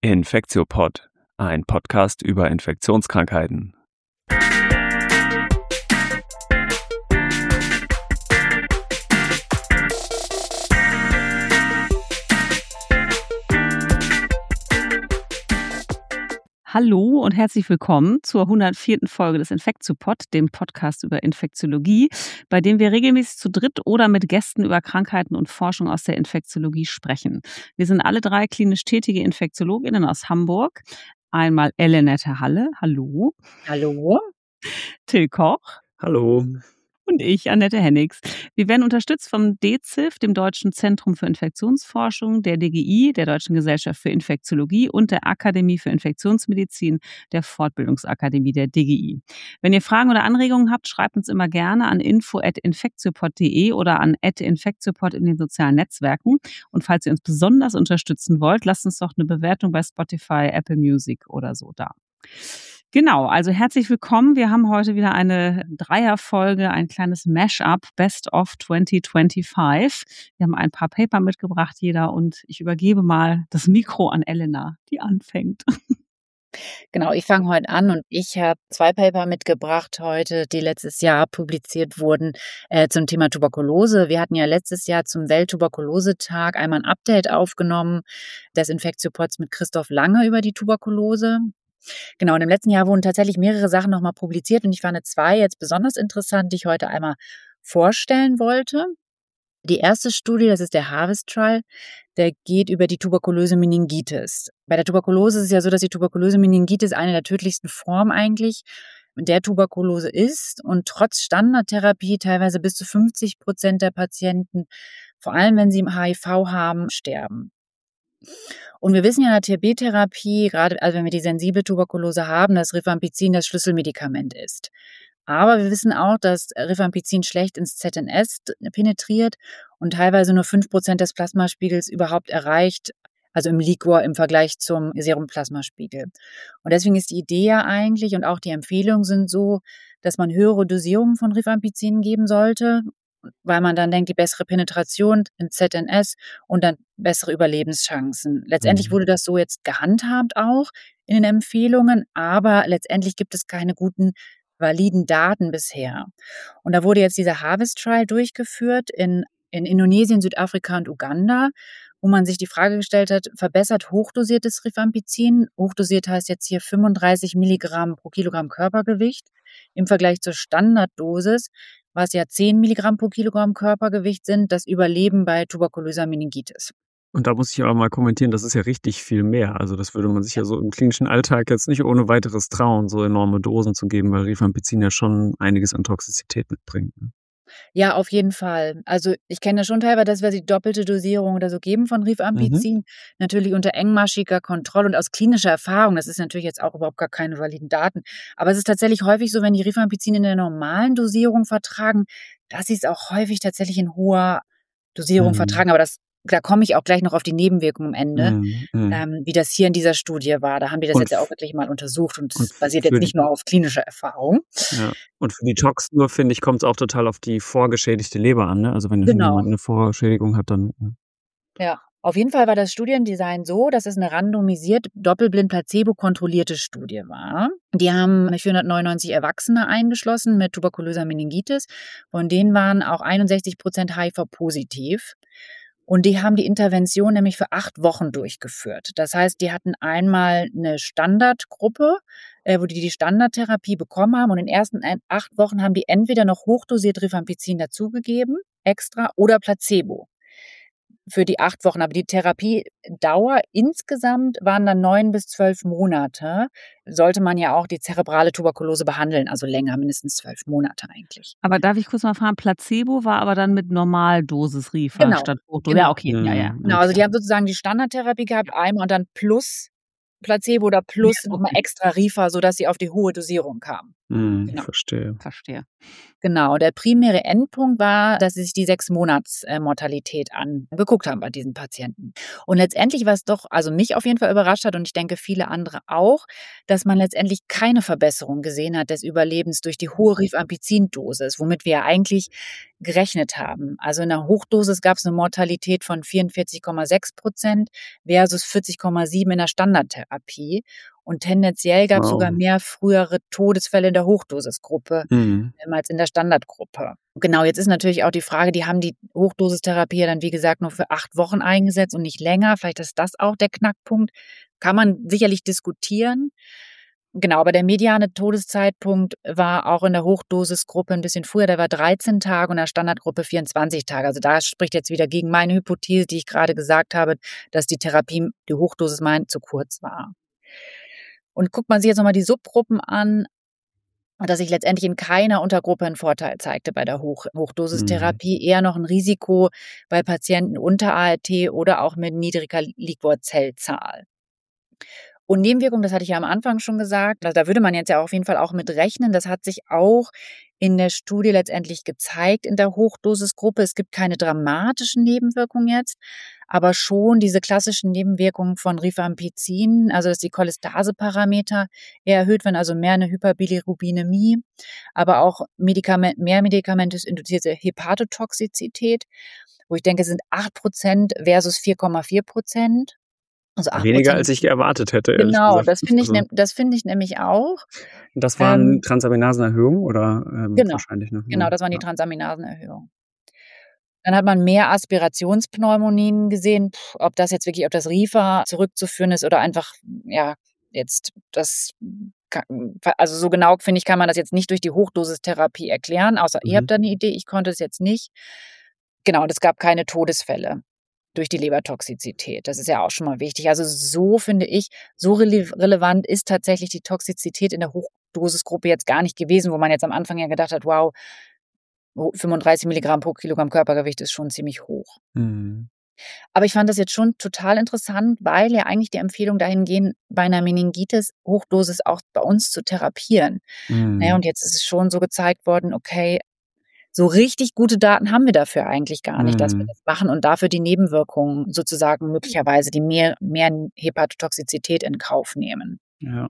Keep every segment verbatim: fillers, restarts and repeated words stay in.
Infektiopod, ein Podcast über Infektionskrankheiten. Hallo und herzlich willkommen zur hundertvierten Folge des Infektiopod, dem Podcast über Infektiologie, bei dem wir regelmäßig zu dritt oder mit Gästen über Krankheiten und Forschung aus der Infektiologie sprechen. Wir sind alle drei klinisch tätige InfektiologInnen aus Hamburg. Einmal Elenette Halle, hallo. Hallo. Till Koch. Hallo. Und ich, Annette Hennigs. Wir werden unterstützt vom D Z I F, dem Deutschen Zentrum für Infektionsforschung, der D G I, der Deutschen Gesellschaft für Infektiologie und der Akademie für Infektionsmedizin, der Fortbildungsakademie der D G I. Wenn ihr Fragen oder Anregungen habt, schreibt uns immer gerne an info at infektiopod punkt de oder an at infektiopod in den sozialen Netzwerken. Und falls ihr uns besonders unterstützen wollt, lasst uns doch eine Bewertung bei Spotify, Apple Music oder so da. Genau, also herzlich willkommen. Wir haben heute wieder eine Dreierfolge, ein kleines Mash-up, Best of zwanzig fünfundzwanzig. Wir haben ein paar Paper mitgebracht, jeder, und ich übergebe mal das Mikro an Elena, die anfängt. Genau, ich fange heute an und ich habe zwei Paper mitgebracht heute, die letztes Jahr publiziert wurden äh, zum Thema Tuberkulose. Wir hatten ja letztes Jahr zum Welttuberkulosetag einmal ein Update aufgenommen des Infektiopods mit Christoph Lange über die Tuberkulose. Genau, und im letzten Jahr wurden tatsächlich mehrere Sachen nochmal publiziert und ich fand zwei jetzt besonders interessant, die ich heute einmal vorstellen wollte. Die erste Studie, das ist der Harvest Trial, der geht über die tuberkulöse Meningitis. Bei der Tuberkulose ist es ja so, dass die tuberkulöse Meningitis eine der tödlichsten Formen eigentlich der Tuberkulose ist und trotz Standardtherapie teilweise bis zu fünfzig Prozent der Patienten, vor allem wenn sie H I V haben, sterben. Und wir wissen ja in der T B-Therapie, gerade also wenn wir die sensible Tuberkulose haben, dass Rifampicin das Schlüsselmedikament ist. Aber wir wissen auch, dass Rifampicin schlecht ins Z N S penetriert und teilweise nur fünf Prozent des Plasmaspiegels überhaupt erreicht, also im Liquor im Vergleich zum Serumplasmaspiegel. Und deswegen ist die Idee ja eigentlich und auch die Empfehlungen sind so, dass man höhere Dosierungen von Rifampicin geben sollte, weil man dann denkt, die bessere Penetration in Z N S und dann bessere Überlebenschancen. Letztendlich wurde das so jetzt gehandhabt auch in den Empfehlungen, aber letztendlich gibt es keine guten, validen Daten bisher. Und da wurde jetzt dieser Harvest Trial durchgeführt in, in Indonesien, Südafrika und Uganda, wo man sich die Frage gestellt hat, verbessert hochdosiertes Rifampicin, hochdosiert heißt jetzt hier fünfunddreißig Milligramm pro Kilogramm Körpergewicht, im Vergleich zur Standarddosis, was ja zehn Milligramm pro Kilogramm Körpergewicht sind, das Überleben bei tuberkulöser Meningitis. Und da muss ich aber mal kommentieren, das ist ja richtig viel mehr. Also das würde man sich ja so im klinischen Alltag jetzt nicht ohne weiteres trauen, so enorme Dosen zu geben, weil Rifampicin ja schon einiges an Toxizität mitbringt. Ja, auf jeden Fall. Also ich kenne das schon teilweise, dass wir die doppelte Dosierung oder so geben von Rifampicin, mhm. natürlich unter engmaschiger Kontrolle und aus klinischer Erfahrung. Das ist natürlich jetzt auch überhaupt gar keine validen Daten. Aber es ist tatsächlich häufig so, wenn die Rifampicin in der normalen Dosierung vertragen, dass sie es auch häufig tatsächlich in hoher Dosierung mhm. vertragen. Aber das Da komme ich auch gleich noch auf die Nebenwirkungen am Ende, mm, mm. Ähm, wie das hier in dieser Studie war. Da haben wir das und jetzt ja auch wirklich mal untersucht und es basiert jetzt nicht nur auf klinischer Erfahrung. Ja. Und für die Tox nur, finde ich, kommt es auch total auf die vorgeschädigte Leber an. Ne? Also wenn genau. jemand eine Vorschädigung hat, dann... Ja. ja, auf jeden Fall war das Studiendesign so, dass es eine randomisiert, doppelblind, placebo-kontrollierte Studie war. Die haben vierhundertneunundneunzig Erwachsene eingeschlossen mit tuberkulöser Meningitis. Von denen waren auch einundsechzig Prozent H I V-positiv. Und die haben die Intervention nämlich für acht Wochen durchgeführt. Das heißt, die hatten einmal eine Standardgruppe, äh, wo die die Standardtherapie bekommen haben. Und in den ersten acht Wochen haben die entweder noch hochdosiert Rifampicin dazugegeben, extra, oder Placebo für die acht Wochen. Aber die Therapiedauer insgesamt waren dann neun bis zwölf Monate. Sollte man ja auch die zerebrale Tuberkulose behandeln, also länger, mindestens zwölf Monate eigentlich. Aber darf ich kurz mal fragen, Placebo war aber dann mit Normaldosis Rifa genau. statt Hochdose? Genau. Ja, okay. Ja, ja. Genau, also die haben sozusagen die Standardtherapie gehabt, einmal und dann plus Placebo oder plus Ja, nochmal okay. extra Rifa, sodass sie auf die hohe Dosierung kamen. Mhm, Genau. verstehe. Verstehe. Genau, der primäre Endpunkt war, dass sie sich die Sechs-Monats-Mortalität angeguckt haben bei diesen Patienten. Und letztendlich, was doch also mich auf jeden Fall überrascht hat und ich denke viele andere auch, dass man letztendlich keine Verbesserung gesehen hat des Überlebens durch die hohe Rifampicin-Dosis, womit wir ja eigentlich gerechnet haben. Also in der Hochdosis gab es eine Mortalität von vierundvierzig Komma sechs Prozent versus vierzig Komma sieben in der Standardtherapie. Und tendenziell gab es sogar Wow. mehr frühere Todesfälle in der Hochdosisgruppe Mhm. ähm, als in der Standardgruppe. Genau, jetzt ist natürlich auch die Frage, die haben die Hochdosistherapie ja dann, wie gesagt, nur für acht Wochen eingesetzt und nicht länger. Vielleicht ist das auch der Knackpunkt. Kann man sicherlich diskutieren. Genau, aber der mediane Todeszeitpunkt war auch in der Hochdosisgruppe ein bisschen früher. Der war dreizehn Tage und in der Standardgruppe vierundzwanzig Tage. Also da spricht jetzt wieder gegen meine Hypothese, die ich gerade gesagt habe, dass die Therapie, die Hochdosis meint, zu kurz war. Und guckt man sich jetzt nochmal die Subgruppen an, dass sich letztendlich in keiner Untergruppe ein Vorteil zeigte bei der Hoch Mhm. Hochdosistherapie, eher noch ein Risiko bei Patienten unter A L T oder auch mit niedriger Liquorzellzahl. Und Nebenwirkungen, das hatte ich ja am Anfang schon gesagt, also da würde man jetzt ja auf jeden Fall auch mit rechnen. Das hat sich auch in der Studie letztendlich gezeigt in der Hochdosisgruppe. Es gibt keine dramatischen Nebenwirkungen jetzt, aber schon diese klassischen Nebenwirkungen von Rifampicin, also dass die Cholestaseparameter eher erhöht werden, also mehr eine Hyperbilirubinemie, aber auch Medikament, mehr medikamentös induzierte Hepatotoxizität, wo ich denke, es sind acht Prozent versus vier Komma vier Prozent. Also acht Weniger, Prozent. als ich erwartet hätte, ehrlich Genau, gesagt. das finde ich, Also, nem- das finde ich nämlich auch. das waren Ähm, Transaminasenerhöhungen oder ähm, genau, wahrscheinlich, ne? genau, Ja, das waren die ja. Transaminasenerhöhungen. Dann hat man mehr Aspirationspneumonien gesehen. Puh, ob das jetzt wirklich auf das Rifa zurückzuführen ist oder einfach, ja, jetzt das, ka- also so genau finde ich, kann man das jetzt nicht durch die Hochdosistherapie erklären, außer ihr Mhm. habt da eine Idee, ich konnte es jetzt nicht. Genau, und es gab keine Todesfälle durch die Lebertoxizität. Das ist ja auch schon mal wichtig. Also so finde ich, so rele relevant ist tatsächlich die Toxizität in der Hochdosisgruppe jetzt gar nicht gewesen, wo man jetzt am Anfang ja gedacht hat, wow, oh, fünfunddreißig Milligramm pro Kilogramm Körpergewicht ist schon ziemlich hoch. Mhm. Aber ich fand das jetzt schon total interessant, weil ja eigentlich die Empfehlung dahin gehen, bei einer Meningitis Hochdosis auch bei uns zu therapieren. Naja, Mhm. und jetzt ist es schon so gezeigt worden, okay, so richtig gute Daten haben wir dafür eigentlich gar nicht, dass wir Mhm. das machen und dafür die Nebenwirkungen sozusagen möglicherweise die mehr, mehr Hepatotoxizität in Kauf nehmen. Ja.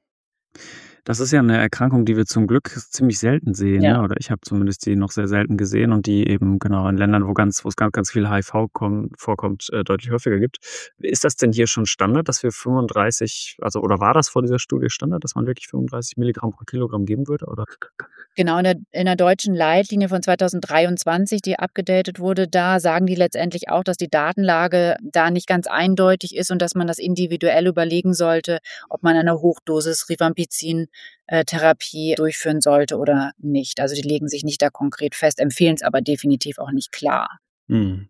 Das ist ja 'ne Erkrankung, die wir zum Glück ziemlich selten sehen, Ja. ne? Oder ich habe zumindest die noch sehr selten gesehen und die eben genau in Ländern, wo ganz wo's ganz, ganz viel H I V kommen vorkommt, äh, deutlich häufiger gibt. Ist das denn hier schon Standard, dass wir fünfunddreißig also oder war das vor dieser Studie Standard, dass man wirklich fünfunddreißig Milligramm pro Kilogramm geben würde, oder? Genau, in der in der deutschen Leitlinie von zweitausenddreiundzwanzig, die abgedatet wurde, da sagen die letztendlich auch, dass die Datenlage da nicht ganz eindeutig ist und dass man das individuell überlegen sollte, ob man eine Hochdosis Rifampicin äh, Therapie durchführen sollte oder nicht. Also, die legen sich nicht da konkret fest, empfehlen es aber definitiv auch nicht klar. Mhm.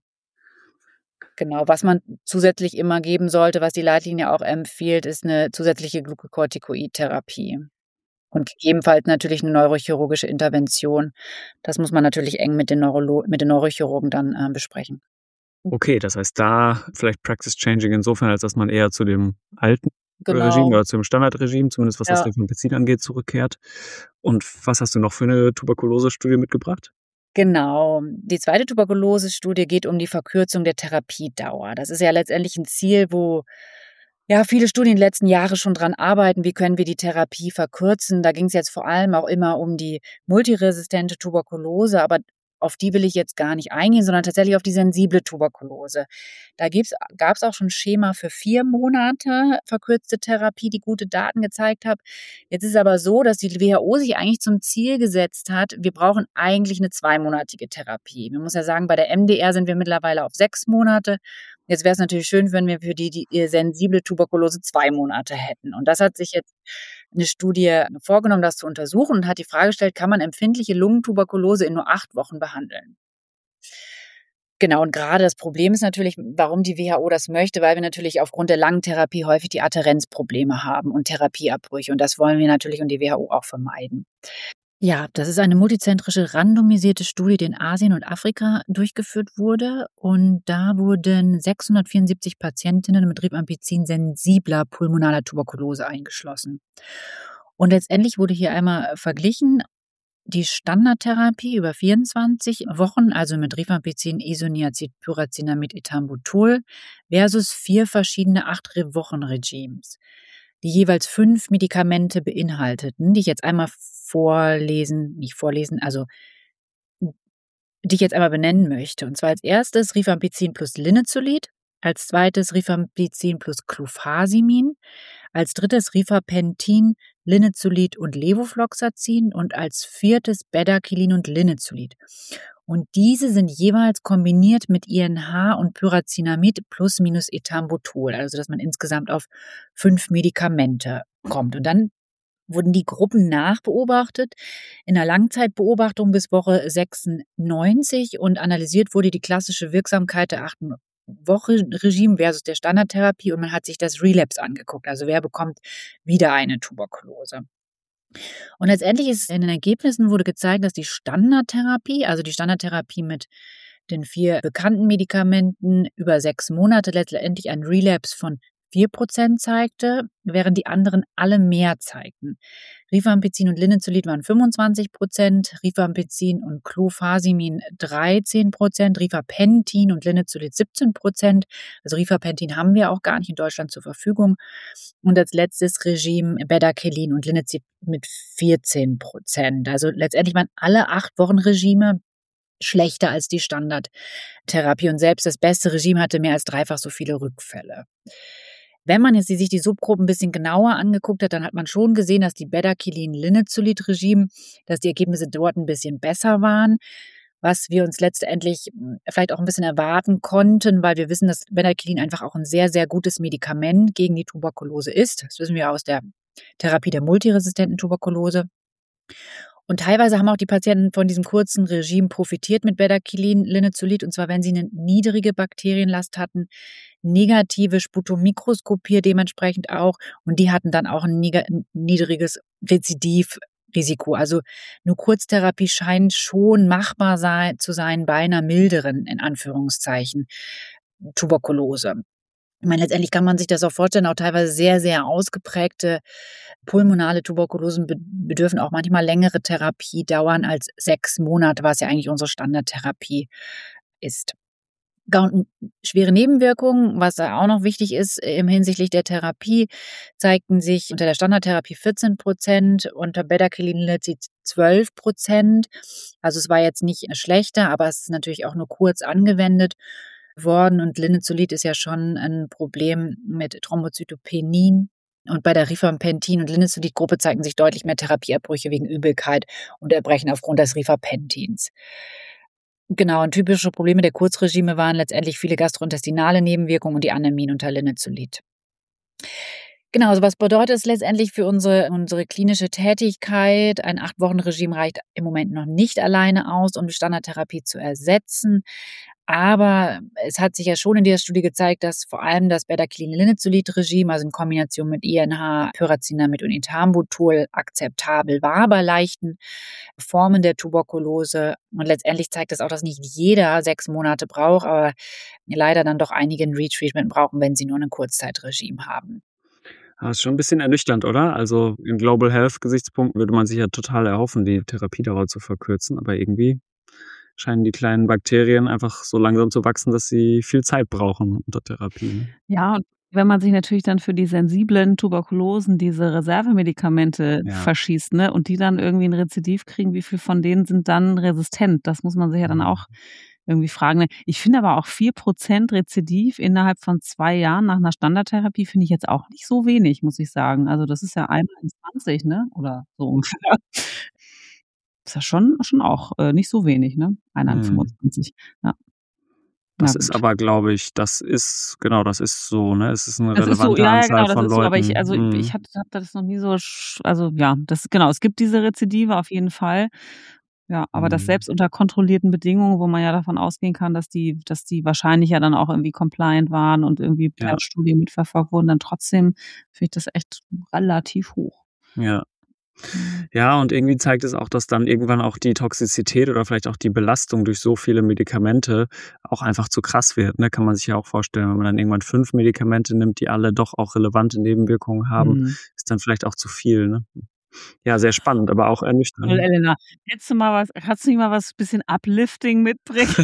Genau, was man zusätzlich immer geben sollte, was die Leitlinie auch empfiehlt, ist eine zusätzliche Glucocorticoid-Therapie. Und gegebenenfalls natürlich 'ne neurochirurgische Intervention. Das muss man natürlich eng mit den Neurolo mit den Neurochirurgen dann, äh, besprechen. Okay, das heißt da vielleicht Practice Changing insofern, als dass man eher zu dem alten Regime Genau, oder zum Standardregime, zumindest was das ja. Rifampicin angeht, zurückkehrt. Und was hast du noch für 'ne Tuberkulose-Studie mitgebracht? Genau. Die zweite Tuberkulose-Studie geht um die Verkürzung der Therapiedauer. Das ist ja letztendlich 'n Ziel, wo, ja, viele Studien die letzten Jahre schon dran arbeiten. Wie können wir die Therapie verkürzen? Da ging's jetzt vor allem auch immer um die multiresistente Tuberkulose, aber auf die will ich jetzt gar nicht eingehen, sondern tatsächlich auf die sensible Tuberkulose. Da gibt's gab's auch schon 'n Schema für vier Monate verkürzte Therapie, die gute Daten gezeigt hat. Jetzt ist es aber so, dass die W H O sich eigentlich zum Ziel gesetzt hat, wir brauchen eigentlich 'ne zweimonatige Therapie. Man muss ja sagen, bei der M D R sind wir mittlerweile auf sechs Monate. Jetzt wäre es natürlich schön, wenn wir für die die äh, sensible Tuberkulose zwei Monate hätten. Und das hat sich jetzt eine Studie vorgenommen, das zu untersuchen und hat die Frage gestellt: „Kann man empfindliche Lungentuberkulose in nur acht Wochen behandeln?“ Genau, und gerade das Problem ist natürlich, warum die W H O das möchte, weil wir natürlich aufgrund der langen Therapie häufig die Adhärenzprobleme haben und Therapieabbrüche. Und das wollen wir natürlich und die W H O auch vermeiden. Ja, das ist eine multizentrische, randomisierte Studie, die in Asien und Afrika durchgeführt wurde. Und da wurden sechshundertvierundsiebzig Patientinnen mit Rifampicin-sensibler pulmonaler Tuberkulose eingeschlossen. Und letztendlich wurde hier einmal verglichen die Standardtherapie über vierundzwanzig Wochen, also mit Rifampicin, Isoniazid, Pyrazinamid, Ethambutol, versus vier verschiedene acht-Wochen-Regimes, die jeweils fünf Medikamente beinhalteten, die ich jetzt einmal vorlesen, nicht vorlesen, also die ich jetzt einmal benennen möchte. Und zwar als erstes Rifampicin plus Linezolid, als zweites Rifampicin plus Clofazimine, als drittes Rifapentin, Linezolid und Levofloxacin und als viertes Bedaquiline und Linezolid. Und diese sind jeweils kombiniert mit I N H und Pyrazinamid plus minus Ethambutol, also dass man insgesamt auf fünf Medikamente kommt. Und dann wurden die Gruppen nachbeobachtet in einer Langzeitbeobachtung bis Woche sechsundneunzig und analysiert wurde die klassische Wirksamkeit der acht-Wochen-Regime versus der Standardtherapie und man hat sich das Relapse angeguckt, also wer bekommt wieder eine Tuberkulose. Und letztendlich ist in den Ergebnissen wurde gezeigt, dass die Standardtherapie, also die Standardtherapie mit den vier bekannten Medikamenten über sechs Monate letztendlich ein Relapse von vier Prozent zeigte, während die anderen alle mehr zeigten. Rifampicin und Linezolid waren fünfundzwanzig Prozent, Rifampicin und Clofazimine dreizehn Prozent, Rifapentin und Linezolid siebzehn Prozent. Also Rifapentin haben wir auch gar nicht in Deutschland zur Verfügung. Und als letztes Regime Bedaquiline und Linezolid mit vierzehn Prozent. Also letztendlich waren alle acht Wochen Regime schlechter als die Standardtherapie und selbst das beste Regime hatte mehr als dreifach so viele Rückfälle. Wenn man jetzt sich die Subgruppen ein bisschen genauer angeguckt hat, dann hat man schon gesehen, dass die Bedaquiline-Linezolid-Regime, dass die Ergebnisse dort ein bisschen besser waren, was wir uns letztendlich vielleicht auch ein bisschen erwarten konnten, weil wir wissen, dass Bedaquiline einfach auch ein sehr, sehr gutes Medikament gegen die Tuberkulose ist. Das wissen wir aus der Therapie der multiresistenten Tuberkulose. Und teilweise haben auch die Patienten von diesem kurzen Regime profitiert mit Bedaquiline, Linezolid, und zwar, wenn sie eine niedrige Bakterienlast hatten, negative Sputomikroskopie dementsprechend auch, und die hatten dann auch ein niedriges Rezidivrisiko. Also eine Kurztherapie scheint schon machbar sei, zu sein bei einer milderen, in Anführungszeichen, Tuberkulose. Ich meine, letztendlich kann man sich das auch vorstellen, auch teilweise sehr, sehr ausgeprägte pulmonale Tuberkulosen bedürfen auch manchmal längere Therapiedauern als sechs Monate, was ja eigentlich unsere Standardtherapie ist. Schwere Nebenwirkungen, was da auch noch wichtig ist im hinsichtlich der Therapie, zeigten sich unter der Standardtherapie vierzehn Prozent, unter Bedaquiline zwölf Prozent. Also es war jetzt nicht schlechter, aber es ist natürlich auch nur kurz angewendet worden und Linezolid ist ja schon ein Problem mit Thrombozytopenin. Und bei der Rifapentin- und Linezolid-Gruppe zeigten sich deutlich mehr Therapieabbrüche wegen Übelkeit und Erbrechen aufgrund des Rifapentins. Genau, und typische Probleme der Kurzregime waren letztendlich viele gastrointestinale Nebenwirkungen und die Anämien unter Linezolid. Genau, also was bedeutet es letztendlich für unsere, unsere klinische Tätigkeit? Ein acht-Wochen-Regime reicht im Moment noch nicht alleine aus, um die Standardtherapie zu ersetzen. Aber es hat sich ja schon in dieser Studie gezeigt, dass vor allem das Bedaquiline-Linezolid-Regime, also in Kombination mit I N H, Pyrazinamid und Ethambutol, akzeptabel war bei leichten Formen der Tuberkulose. Und letztendlich zeigt es auch, dass nicht jeder sechs Monate braucht, aber leider dann doch einige ein Retreatment brauchen, wenn sie nur ein Kurzzeitregime haben. Das ist schon ein bisschen ernüchternd, oder? Also in Global Health-Gesichtspunkten würde man sich ja total erhoffen, die Therapiedauer zu verkürzen, aber irgendwie scheinen die kleinen Bakterien einfach so langsam zu wachsen, dass sie viel Zeit brauchen unter Therapie. Ja, und wenn man sich natürlich dann für die sensiblen Tuberkulosen diese Reservemedikamente Ja. verschießt, ne, und die dann irgendwie ein Rezidiv kriegen, wie viel von denen sind dann resistent? Das muss man sich ja dann auch irgendwie fragen. Ich finde aber auch vier Prozent Rezidiv innerhalb von zwei Jahren nach einer Standardtherapie finde ich jetzt auch nicht so wenig, muss ich sagen. Also das ist ja einmal in zwanzig, ne, oder so ungefähr. Ist ja schon, schon auch äh, nicht so wenig, ne? Einer in Mhm. fünfundzwanzig. Ja. Das Na ist gut. aber, glaube ich, das ist, genau, das ist so, ne? Es ist eine Das ist so, relevante ja, ja, Anzahl genau, das von ist so, aber ich, Leuten. also Mhm. ich hatte, hatte das noch nie so, sch- also ja, das, genau, es gibt diese Rezidive auf jeden Fall. Ja, aber das Mhm. selbst unter kontrollierten Bedingungen, wo man ja davon ausgehen kann, dass die, dass die wahrscheinlich ja dann auch irgendwie compliant waren und irgendwie per Ja. Studie mitverfolgt wurden, dann trotzdem finde ich das echt relativ hoch. Ja. Mhm. Ja, und irgendwie zeigt es auch, dass dann irgendwann auch die Toxizität oder vielleicht auch die Belastung durch so viele Medikamente auch einfach zu krass wird, ne? Kann man sich ja auch vorstellen, wenn man dann irgendwann fünf Medikamente nimmt, die alle doch auch relevante Nebenwirkungen haben, Mhm. ist dann vielleicht auch zu viel, ne? Ja, sehr spannend, aber auch Toll, ernüchternd. Elena. Hättest du mal was kannst du nicht mal was bisschen Uplifting mitbringen?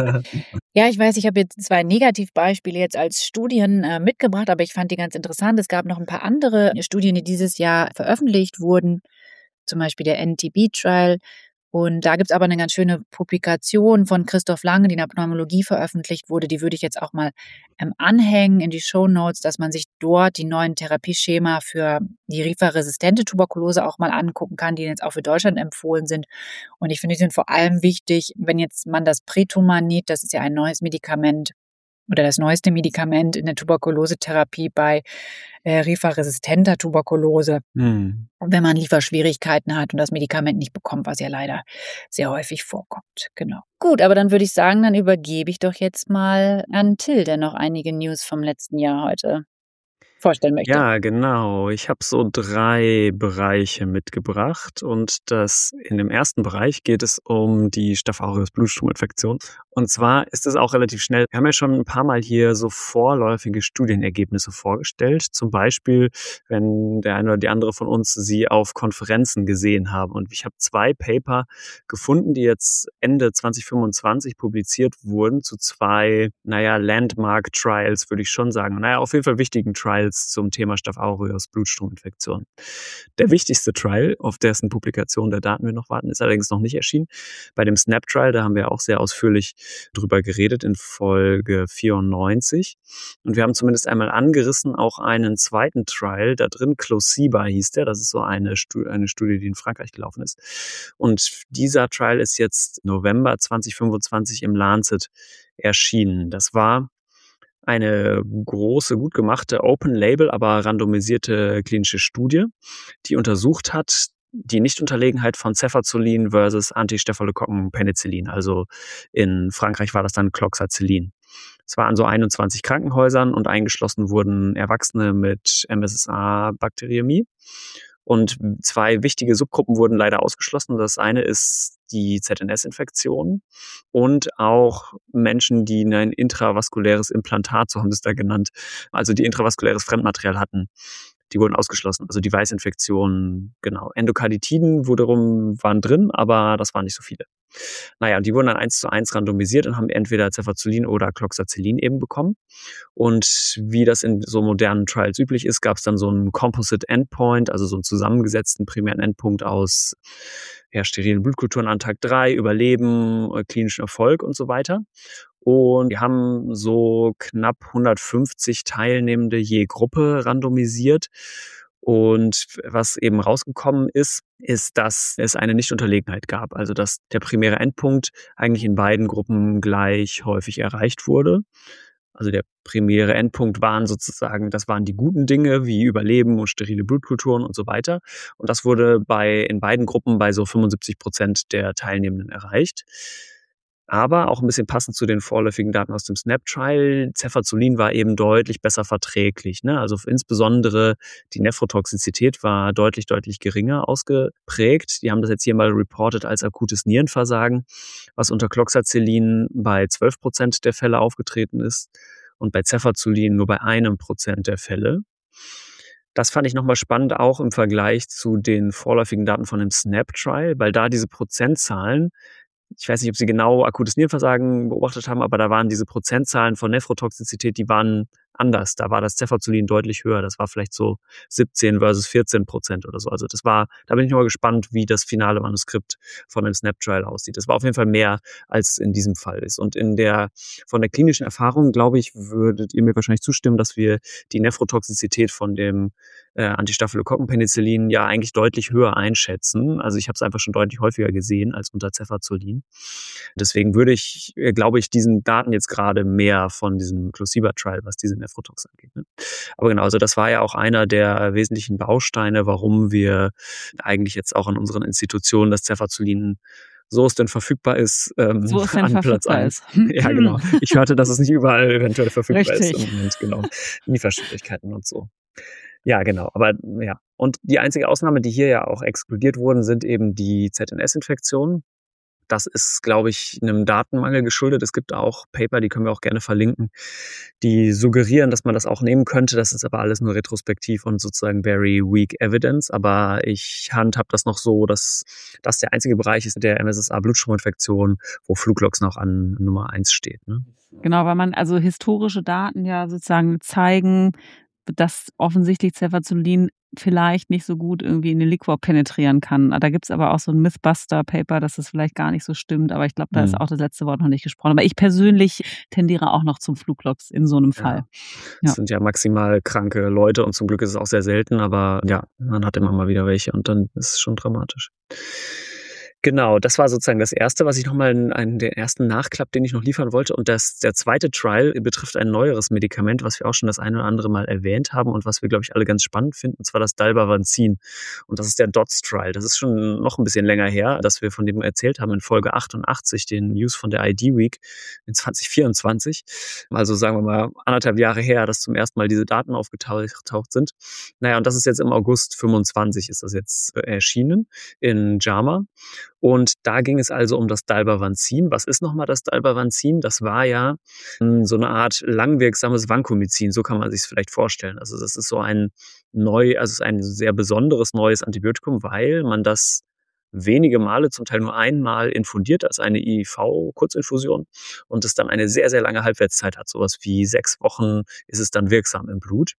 Ja, ich weiß, ich habe jetzt zwei Negativbeispiele jetzt als Studien, äh, mitgebracht, aber ich fand die ganz interessant. Es gab noch ein paar andere Studien, die dieses Jahr veröffentlicht wurden, zum Beispiel der N T B-Trial. Und da gibt's aber eine ganz schöne Publikation von Christoph Lange, die in der Pneumologie veröffentlicht wurde. Die würde ich jetzt auch mal, ähm, anhängen in die Shownotes, dass man sich dort die neuen Therapieschema für die Rifa-resistente Tuberkulose auch mal angucken kann, die jetzt auch für Deutschland empfohlen sind. Und ich finde, die sind vor allem wichtig, wenn jetzt man das Pretumanid, das ist ja ein neues Medikament oder das neueste Medikament in der Tuberkulosetherapie bei, äh, Rifa-resistenter Tuberkulose. Mhm. Und wenn man Lieferschwierigkeiten hat und das Medikament nicht bekommt, was ja leider sehr häufig vorkommt. Genau. Gut, aber dann würde ich sagen, dann übergebe ich doch jetzt mal an Till, der noch einige News vom letzten Jahr heute vorstellen möchte. Ja, genau. Ich habe so drei Bereiche mitgebracht und das in dem ersten Bereich geht es um die Staph aureus Blutstrominfektion. Und zwar ist es auch relativ schnell. Wir haben ja schon ein paar Mal hier so vorläufige Studienergebnisse vorgestellt. Zum Beispiel, wenn der eine oder die andere von uns sie auf Konferenzen gesehen haben. Und ich habe zwei Paper gefunden, die jetzt Ende zwanzig fünfundzwanzig publiziert wurden zu zwei, naja, Landmark-Trials, würde ich schon sagen. Naja, auf jeden Fall wichtigen Trials zum Thema Staph aureus Blutstrominfektion. Der wichtigste Trial, auf dessen Publikation der Daten wir noch warten, ist allerdings noch nicht erschienen. Bei dem SNAP-Trial, da haben wir auch sehr ausführlich drüber geredet in Folge vierundneunzig. Und wir haben zumindest einmal angerissen auch einen zweiten Trial, da drin Clociba hieß der. Das ist so eine, Stu- eine Studie, die in Frankreich gelaufen ist. Und dieser Trial ist jetzt November zwanzig fünfundzwanzig im Lancet erschienen. Das war eine große, gut gemachte, Open-Label, aber randomisierte klinische Studie, die untersucht hat, die Nichtunterlegenheit von Cefazolin versus Antistaphylokokkenpenicillin. Also in Frankreich war das dann Cloxacillin. Es war an so einundzwanzig Krankenhäusern und eingeschlossen wurden Erwachsene mit M S S A-Bakteriämie. Und zwei wichtige Subgruppen wurden leider ausgeschlossen. Das eine ist die Z N S-Infektion und auch Menschen, die ein intravaskuläres Implantat, so haben sie es da genannt, also die intravaskuläres Fremdmaterial hatten. Die wurden ausgeschlossen. Also die Weißinfektionen, genau. Endokarditiden wiederum waren drin, aber das waren nicht so viele. Naja, die wurden dann eins zu eins randomisiert und haben entweder Cefazolin oder Cloxacillin eben bekommen. Und wie das in so modernen Trials üblich ist, gab es dann so einen Composite Endpoint, also so einen zusammengesetzten primären Endpunkt aus ja, sterilen Blutkulturen an Tag drei, Überleben, klinischen Erfolg und so weiter. Und wir haben so knapp hundertfünfzig Teilnehmende je Gruppe randomisiert. Und was eben rausgekommen ist, ist, dass es eine Nichtunterlegenheit gab. Also dass der primäre Endpunkt eigentlich in beiden Gruppen gleich häufig erreicht wurde. Also der primäre Endpunkt waren sozusagen, das waren die guten Dinge wie Überleben und sterile Blutkulturen und so weiter. Und das wurde bei in beiden Gruppen bei so fünfundsiebzig Prozent der Teilnehmenden erreicht. Aber auch ein bisschen passend zu den vorläufigen Daten aus dem SNAP-Trial, Cefazolin war eben deutlich besser verträglich. Ne? Also insbesondere die Nephrotoxizität war deutlich, deutlich geringer ausgeprägt. Die haben das jetzt hier mal reported als akutes Nierenversagen, was unter Cloxacillin bei zwölf Prozent der Fälle aufgetreten ist und bei Cefazolin nur bei einem Prozent der Fälle. Das fand ich nochmal spannend, auch im Vergleich zu den vorläufigen Daten von dem SNAP-Trial, weil da diese Prozentzahlen, ich weiß nicht, ob Sie genau akutes Nierenversagen beobachtet haben, aber da waren diese Prozentzahlen von Nephrotoxizität, die waren anders. Da war das Cefazolin deutlich höher. Das war vielleicht so siebzehn versus vierzehn Prozent oder so. Also das war, da bin ich nochmal gespannt, wie das finale Manuskript von dem SNAP-Trial aussieht. Das war auf jeden Fall mehr, als in diesem Fall ist. Und in der, von der klinischen Erfahrung, glaube ich, würdet ihr mir wahrscheinlich zustimmen, dass wir die Nephrotoxizität von dem äh, Antistaphylokokkenpenicillin ja eigentlich deutlich höher einschätzen. Also ich habe es einfach schon deutlich häufiger gesehen als unter Cefazolin. Deswegen würde ich, äh, glaube ich, diesen Daten jetzt gerade mehr von diesem Clociba-Trial, was diese Nephrotox angeht. Ne? Aber genau, also das war ja auch einer der wesentlichen Bausteine, warum wir eigentlich jetzt auch an unseren Institutionen das Cefazolin, so es denn verfügbar ist, ähm, So es denn an Platz verfügbar eins. ist. Ja, genau. Ich hörte, dass es nicht überall eventuell verfügbar Richtig. ist im Moment, genau. Lieferschwierigkeiten und so. Ja, genau. Aber ja. Und die einzige Ausnahme, die hier ja auch exkludiert wurden, sind eben die Z N S-Infektionen. Das ist, glaube ich, einem Datenmangel geschuldet. Es gibt auch Paper, die können wir auch gerne verlinken, die suggerieren, dass man das auch nehmen könnte. Das ist aber alles nur retrospektiv und sozusagen very weak evidence. Aber ich handhab das noch so, dass das der einzige Bereich ist der M S S A-Blutstrominfektion, wo Fluglox noch an Nummer eins steht. Ne? Genau, weil man also historische Daten ja sozusagen zeigen, dass offensichtlich Cefazolin vielleicht nicht so gut irgendwie in den Liquor penetrieren kann. Da gibt's aber auch so ein Mythbuster-Paper, dass das vielleicht gar nicht so stimmt. Aber ich glaube, da ist Hm. auch das letzte Wort noch nicht gesprochen. Aber ich persönlich tendiere auch noch zum Fluglox in so einem Ja. Fall. Das Ja. sind ja maximal kranke Leute und zum Glück ist es auch sehr selten, aber ja, man hat immer mal wieder welche und dann ist es schon dramatisch. Genau, das war sozusagen das Erste, was ich nochmal, einen der ersten Nachklapp, den ich noch liefern wollte. Und das, der zweite Trial betrifft ein neueres Medikament, was wir auch schon das eine oder andere Mal erwähnt haben und was wir, glaube ich, alle ganz spannend finden, und zwar das Dalbavancin. Und das ist der D O T S Trial. Das ist schon noch ein bisschen länger her, dass wir von dem erzählt haben in Folge achtundachtzig, den News von der I D Week in zwanzig vierundzwanzig. Also sagen wir mal anderthalb Jahre her, dass zum ersten Mal diese Daten aufgetaucht sind. Naja, und das ist jetzt im August fünfundzwanzig ist das jetzt erschienen in JAMA. Und da ging es also um das Dalbavancin. Was ist nochmal das Dalbavancin? Das war ja mh, so eine Art langwirksames Vancomycin. So kann man sich es vielleicht vorstellen. Also das ist so ein neu, also es ist ein sehr besonderes neues Antibiotikum, weil man das wenige Male, zum Teil nur einmal infundiert als eine I V-Kurzinfusion und es dann eine sehr, sehr lange Halbwertszeit hat. Sowas wie sechs Wochen ist es dann wirksam im Blut.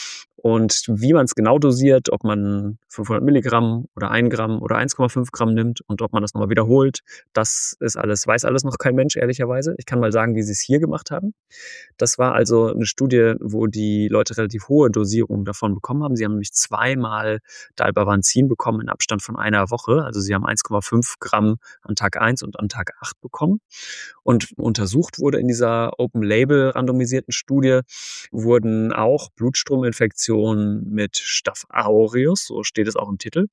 Und wie man es genau dosiert, ob man fünfhundert Milligramm oder ein Gramm oder eins Komma fünf Gramm nimmt und ob man das nochmal wiederholt, das ist alles, weiß alles noch kein Mensch, ehrlicherweise. Ich kann mal sagen, wie sie es hier gemacht haben. Das war also eine Studie, wo die Leute relativ hohe Dosierungen davon bekommen haben. Sie haben nämlich zweimal Dalbavancin bekommen in Abstand von einer Woche. Also sie haben eins Komma fünf Gramm an Tag eins und an Tag acht bekommen. Und untersucht wurde in dieser Open-Label-randomisierten Studie, wurden auch Blutstrominfektionen mit Staph aureus, so steht es auch im Titel.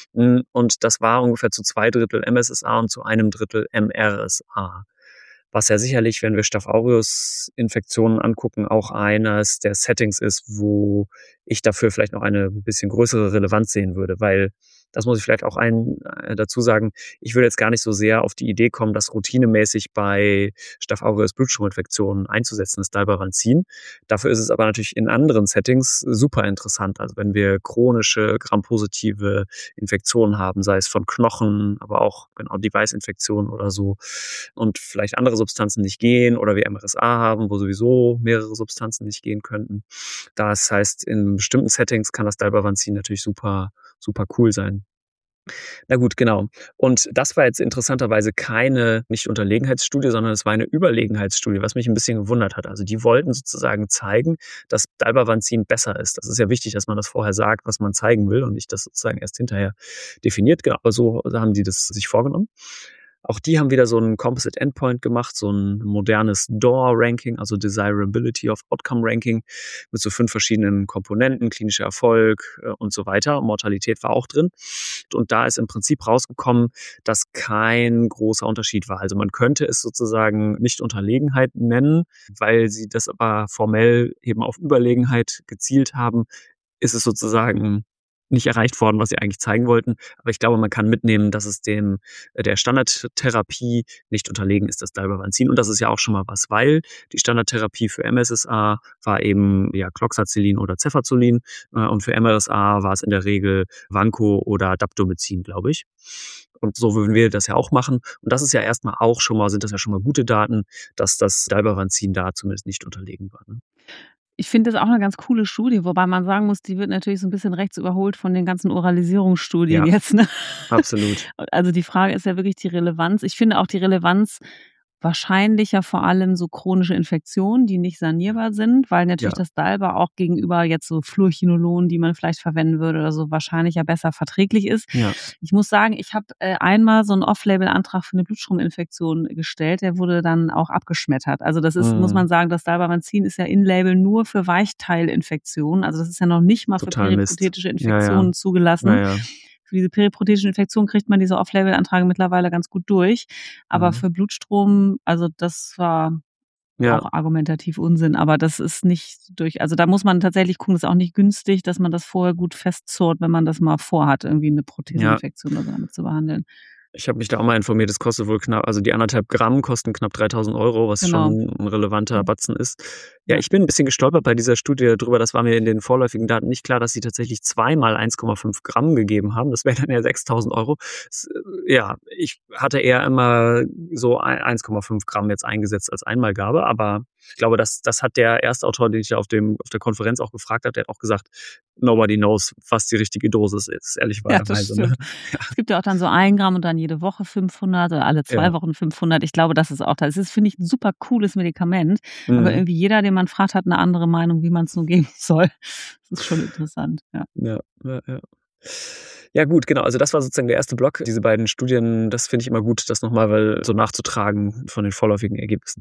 Und das war ungefähr zu zwei Drittel M S S A und zu einem Drittel M R S A. Was ja sicherlich, wenn wir Staph aureus-Infektionen angucken, auch eines der Settings ist, wo ich dafür vielleicht noch eine bisschen größere Relevanz sehen würde, weil das muss ich vielleicht auch ein, äh, dazu sagen, ich würde jetzt gar nicht so sehr auf die Idee kommen, das routinemäßig bei Staph aureus Blutstrominfektionen einzusetzen, das Dalbavancin. Dafür ist es aber natürlich in anderen Settings super interessant. Also wenn wir chronische grampositive Infektionen haben, sei es von Knochen, aber auch genau Device-Infektionen oder so und vielleicht andere Substanzen nicht gehen oder wir M R S A haben, wo sowieso mehrere Substanzen nicht gehen könnten. Das heißt, in bestimmten Settings kann das Dalbavancin natürlich super, super cool sein. Na gut, genau. Und das war jetzt interessanterweise keine Nicht-Unterlegenheitsstudie, sondern es war eine Überlegenheitsstudie, was mich ein bisschen gewundert hat. Also die wollten sozusagen zeigen, dass Dalbavancin besser ist. Das ist ja wichtig, dass man das vorher sagt, was man zeigen will und nicht das sozusagen erst hinterher definiert. Genau, aber so haben die das sich vorgenommen. Auch die haben wieder so ein Composite Endpoint gemacht, so ein modernes D O R-Ranking, also Desirability of Outcome Ranking, mit so fünf verschiedenen Komponenten, klinischer Erfolg äh, und so weiter. Mortalität war auch drin. Und da ist im Prinzip rausgekommen, dass kein großer Unterschied war. Also man könnte es sozusagen nicht Unterlegenheit nennen, weil sie das aber formell eben auf Überlegenheit gezielt haben, ist es sozusagen nicht erreicht worden, was sie eigentlich zeigen wollten. Aber ich glaube, man kann mitnehmen, dass es dem der Standardtherapie nicht unterlegen ist, das Dalbavancin. Und das ist ja auch schon mal was, weil die Standardtherapie für M S S A war eben ja Cloxacillin oder Cefazolin und für M R S A war es in der Regel Vanco oder Daptomycin, glaube ich. Und so würden wir das ja auch machen. Und das ist ja erstmal auch schon mal, sind das ja schon mal gute Daten, dass das Dalbavancin da zumindest nicht unterlegen war. Ne? Ich finde das auch eine ganz coole Studie, wobei man sagen muss, die wird natürlich so ein bisschen rechts überholt von den ganzen Oralisierungsstudien Ja, jetzt, ne? absolut. Also, die Frage ist ja wirklich die Relevanz. Ich finde auch die Relevanz wahrscheinlich ja vor allem so chronische Infektionen, die nicht sanierbar sind, weil natürlich Ja. das Dalba auch gegenüber jetzt so Fluorchinolonen, die man vielleicht verwenden würde oder so, wahrscheinlich ja besser verträglich ist. Ja. Ich muss sagen, ich habe äh, einmal so einen Off-Label-Antrag für eine Blutstrominfektion gestellt, der wurde dann auch abgeschmettert. Also das ist, muss Mhm. man sagen, das Dalbavancin ist ja in-Label nur für Weichteilinfektionen. Also das ist ja noch nicht mal Total für Mist. periprotetische Ja, Infektionen ja. zugelassen. Ja, ja. Für diese periprothetischen Infektionen kriegt man diese Off-Label-Anträge mittlerweile ganz gut durch. Aber Mhm. für Blutstrom, also das war Ja. auch argumentativ Unsinn. Aber das ist nicht durch, also da muss man tatsächlich gucken, das ist auch nicht günstig, dass man das vorher gut festzurrt, wenn man das mal vorhat, irgendwie eine Ja. Protheseinfektion oder so damit zu behandeln. Ich habe mich da auch mal informiert, es kostet wohl knapp, also die anderthalb Gramm kosten knapp dreitausend Euro, was Genau. schon ein relevanter Batzen ist. Ja, Ja. ich bin ein bisschen gestolpert bei dieser Studie drüber. Das war mir in den vorläufigen Daten nicht klar, dass sie tatsächlich zweimal eins Komma fünf Gramm gegeben haben. Das wäre dann ja sechstausend Euro. S- äh, Ja, ich hatte eher immer so ein- eins Komma fünf Gramm jetzt eingesetzt als Einmalgabe, aber ich glaube, das, das hat der Erstautor, den ich auf dem, auf der Konferenz auch gefragt habe, der hat auch gesagt, nobody knows, was die richtige Dosis ist, Ja, das ehrlicherweise. Ne? stimmt. Es gibt ja auch dann so ein Gramm und dann jede Woche fünfhundert oder alle zwei Ja. Wochen fünfhundert. Ich glaube, das ist auch, das ist, finde ich, ein super cooles Medikament. Aber Mhm. irgendwie jeder, den man fragt, hat eine andere Meinung, wie man es nun geben soll. Das ist schon interessant, ja. Ja, ja, ja. Ja gut, genau. Also das war sozusagen der erste Block. Diese beiden Studien, das finde ich immer gut, das nochmal weil so nachzutragen von den vorläufigen Ergebnissen.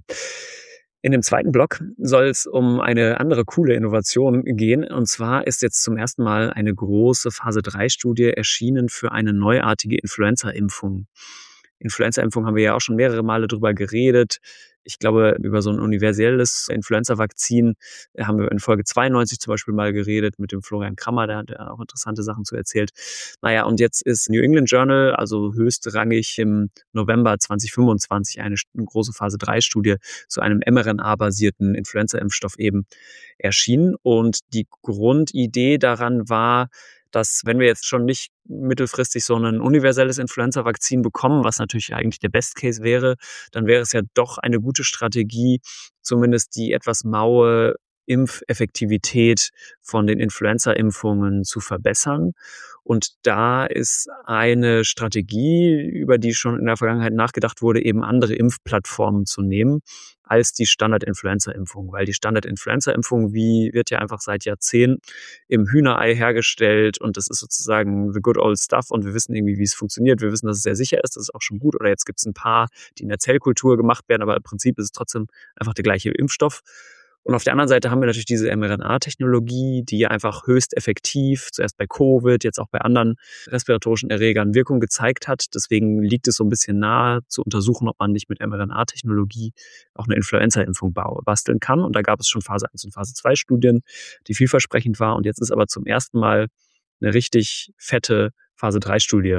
In dem zweiten Block soll es um eine andere coole Innovation gehen. Und zwar ist jetzt zum ersten Mal eine große Phase drei Studie erschienen für eine neuartige Influenza-Impfung. Influenza-Impfung haben wir ja auch schon mehrere Male drüber geredet. Ich glaube, über so ein universelles Influenza-Vakzin haben wir in Folge zweiundneunzig zum Beispiel mal geredet mit dem Florian Krammer, der hat ja auch interessante Sachen zu erzählt. Naja, und jetzt ist New England Journal, also höchstrangig im November zwanzig fünfundzwanzig, eine große Phase drei Studie zu einem mRNA-basierten Influenza-Impfstoff eben erschienen. Und die Grundidee daran war, dass wenn wir jetzt schon nicht mittelfristig so ein universelles Influenza-Vakzin bekommen, was natürlich eigentlich der Best Case wäre, dann wäre es ja doch eine gute Strategie, zumindest die etwas maue Impfeffektivität von den Influenza-Impfungen zu verbessern. Und da ist eine Strategie, über die schon in der Vergangenheit nachgedacht wurde, eben andere Impfplattformen zu nehmen als die Standard-Influenza-Impfung. Weil die Standard-Influenza-Impfung, wie wird ja einfach seit Jahrzehnten im Hühnerei hergestellt und das ist sozusagen the good old stuff und wir wissen irgendwie, wie es funktioniert. Wir wissen, dass es sehr sicher ist, das ist auch schon gut. Oder jetzt gibt es ein paar, die in der Zellkultur gemacht werden, aber im Prinzip ist es trotzdem einfach der gleiche Impfstoff. Und auf der anderen Seite haben wir natürlich diese mRNA-Technologie, die einfach höchst effektiv, zuerst bei Covid, jetzt auch bei anderen respiratorischen Erregern Wirkung gezeigt hat. Deswegen liegt es so ein bisschen nahe zu untersuchen, ob man nicht mit mRNA-Technologie auch eine Influenza-Impfung basteln kann. Und da gab es schon Phase eins und Phase zwei Studien, die vielversprechend war. Und jetzt ist aber zum ersten Mal eine richtig fette Phase drei Studie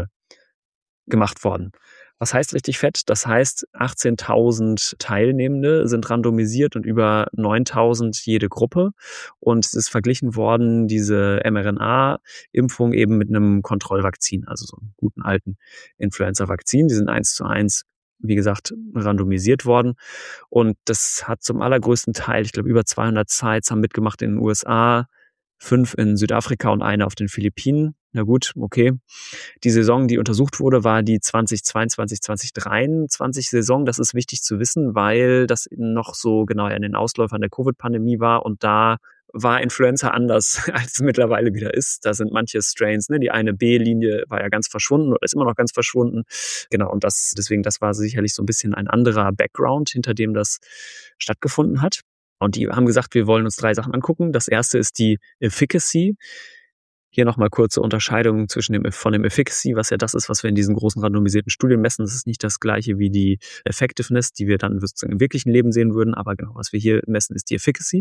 gemacht worden. Was heißt richtig fett? Das heißt, achtzehntausend Teilnehmende sind randomisiert und über neuntausend jede Gruppe. Und es ist verglichen worden, diese mRNA-Impfung eben mit einem Kontrollvakzin, also so einem guten alten Influenza-Vakzin. Die sind eins zu eins, wie gesagt, randomisiert worden. Und das hat zum allergrößten Teil, ich glaube, über zweihundert Sites haben mitgemacht in den U S A, fünf in Südafrika und eine auf den Philippinen. Na gut, okay. Die Saison, die untersucht wurde, war die zwanzig zweiundzwanzig, zwanzig dreiundzwanzig Saison. Das ist wichtig zu wissen, weil das noch so genau in den Ausläufern der Covid-Pandemie war und da war Influenza anders, als es mittlerweile wieder ist. Da sind manche Strains, ne, die eine B-Linie war ja ganz verschwunden oder ist immer noch ganz verschwunden. Genau, und das, deswegen, das war sicherlich so ein bisschen ein anderer Background, hinter dem das stattgefunden hat. Und die haben gesagt, wir wollen uns drei Sachen angucken. Das erste ist die Efficacy. Hier nochmal kurze Unterscheidung zwischen dem, von dem Efficacy, was ja das ist, was wir in diesen großen randomisierten Studien messen. Das ist nicht das gleiche wie die Effectiveness, die wir dann sozusagen im wirklichen Leben sehen würden. Aber genau, was wir hier messen, ist die Efficacy.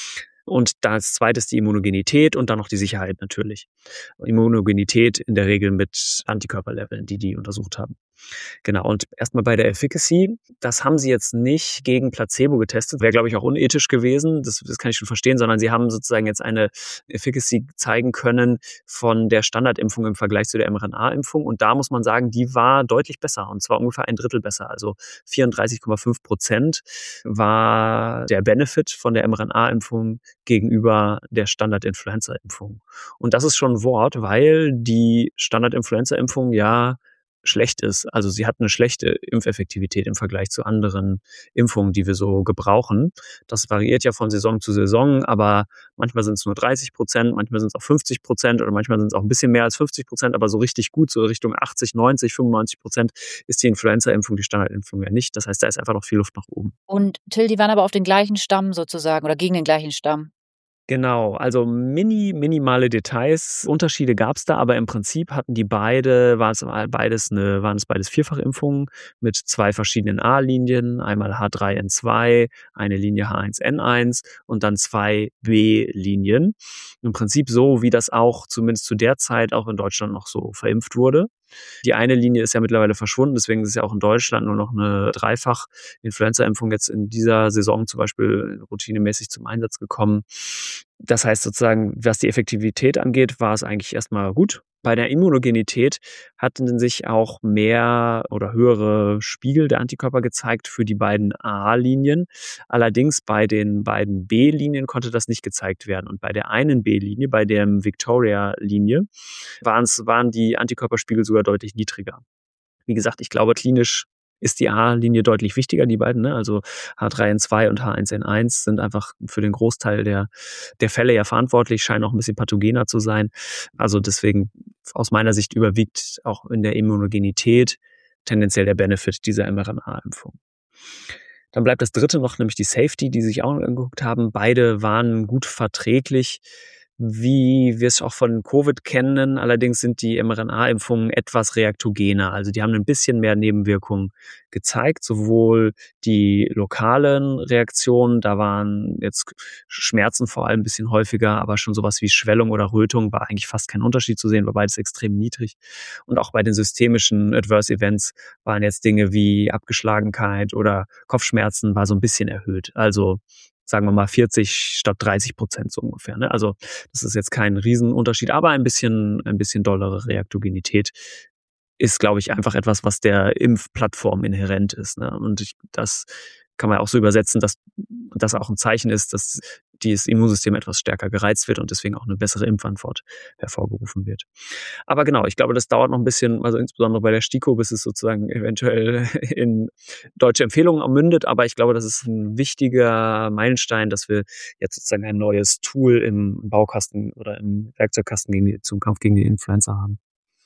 Und das zweite ist die Immunogenität und dann noch die Sicherheit natürlich. Immunogenität in der Regel mit Antikörperleveln, die die untersucht haben. Genau, und erstmal bei der Efficacy, das haben sie jetzt nicht gegen Placebo getestet, wäre, glaube ich, auch unethisch gewesen, das, das kann ich schon verstehen, sondern sie haben sozusagen jetzt eine Efficacy zeigen können von der Standardimpfung im Vergleich zu der mRNA-Impfung und da muss man sagen, die war deutlich besser und zwar ungefähr ein Drittel besser, also vierunddreißig Komma fünf Prozent war der Benefit von der mRNA-Impfung gegenüber der Standard-Influenza-Impfung. Und das ist schon ein Wort, weil die Standard-Influenza-Impfung ja schlecht ist. Also sie hat eine schlechte Impfeffektivität im Vergleich zu anderen Impfungen, die wir so gebrauchen. Das variiert ja von Saison zu Saison, aber manchmal sind es nur dreißig Prozent, manchmal sind es auch fünfzig Prozent oder manchmal sind es auch ein bisschen mehr als fünfzig Prozent, aber so richtig gut, so Richtung achtzig, neunzig, fünfundneunzig Prozent ist die Influenza-Impfung, die Standardimpfung ja nicht. Das heißt, da ist einfach noch viel Luft nach oben. Und Till, die waren aber auf den gleichen Stamm sozusagen oder gegen den gleichen Stamm. Genau, also mini minimale Details, Unterschiede gab's da, aber im Prinzip hatten die beide war es beides 'ne waren es beides Vierfachimpfungen mit zwei verschiedenen A-Linien, einmal H drei N zwei, eine Linie H eins N eins und dann zwei B-Linien. Im Prinzip so, wie das auch zumindest zu der Zeit auch in Deutschland noch so verimpft wurde. Die eine Linie ist ja mittlerweile verschwunden, deswegen ist ja auch in Deutschland nur noch eine Dreifach-Influenza-Impfung jetzt in dieser Saison zum Beispiel routinemäßig zum Einsatz gekommen. Das heißt sozusagen, was die Effektivität angeht, war es eigentlich erstmal gut. Bei der Immunogenität hatten sich auch mehr oder höhere Spiegel der Antikörper gezeigt für die beiden A-Linien. Allerdings bei den beiden B-Linien konnte das nicht gezeigt werden. Und bei der einen B-Linie, bei der Victoria-Linie, waren's, waren die Antikörperspiegel sogar deutlich niedriger. Wie gesagt, ich glaube, klinisch ist die A-Linie deutlich wichtiger, die beiden, ne? Also H drei N zwei und H eins N eins sind einfach für den Großteil der, der Fälle ja verantwortlich, scheinen auch ein bisschen pathogener zu sein. Also deswegen aus meiner Sicht überwiegt auch in der Immunogenität tendenziell der Benefit dieser mRNA-Impfung. Dann bleibt das dritte noch, nämlich die Safety, die sich auch angeguckt haben. Beide waren gut verträglich, wie wir es auch von Covid kennen. Allerdings sind die mRNA-Impfungen etwas reaktogener. Also die haben ein bisschen mehr Nebenwirkungen gezeigt, sowohl die lokalen Reaktionen, da waren jetzt Schmerzen vor allem ein bisschen häufiger, aber schon sowas wie Schwellung oder Rötung war eigentlich fast kein Unterschied zu sehen, war beides extrem niedrig. Und auch bei den systemischen Adverse Events waren jetzt Dinge wie Abgeschlagenheit oder Kopfschmerzen war so ein bisschen erhöht. Also sagen wir mal vierzig statt dreißig Prozent so ungefähr. Ne? Also das ist jetzt kein Riesenunterschied, aber ein bisschen, ein bisschen dollere Reaktogenität ist, glaube ich, einfach etwas, was der Impfplattform inhärent ist. Ne? Und ich, das kann man auch so übersetzen, dass das auch ein Zeichen ist, dass dieses Immunsystem etwas stärker gereizt wird und deswegen auch eine bessere Impfantwort hervorgerufen wird. Aber genau, ich glaube, das dauert noch ein bisschen, also insbesondere bei der STIKO, bis es sozusagen eventuell in deutsche Empfehlungen mündet. Aber ich glaube, das ist ein wichtiger Meilenstein, dass wir jetzt sozusagen ein neues Tool im Baukasten oder im Werkzeugkasten gegen die, zum Kampf gegen die Influenza haben.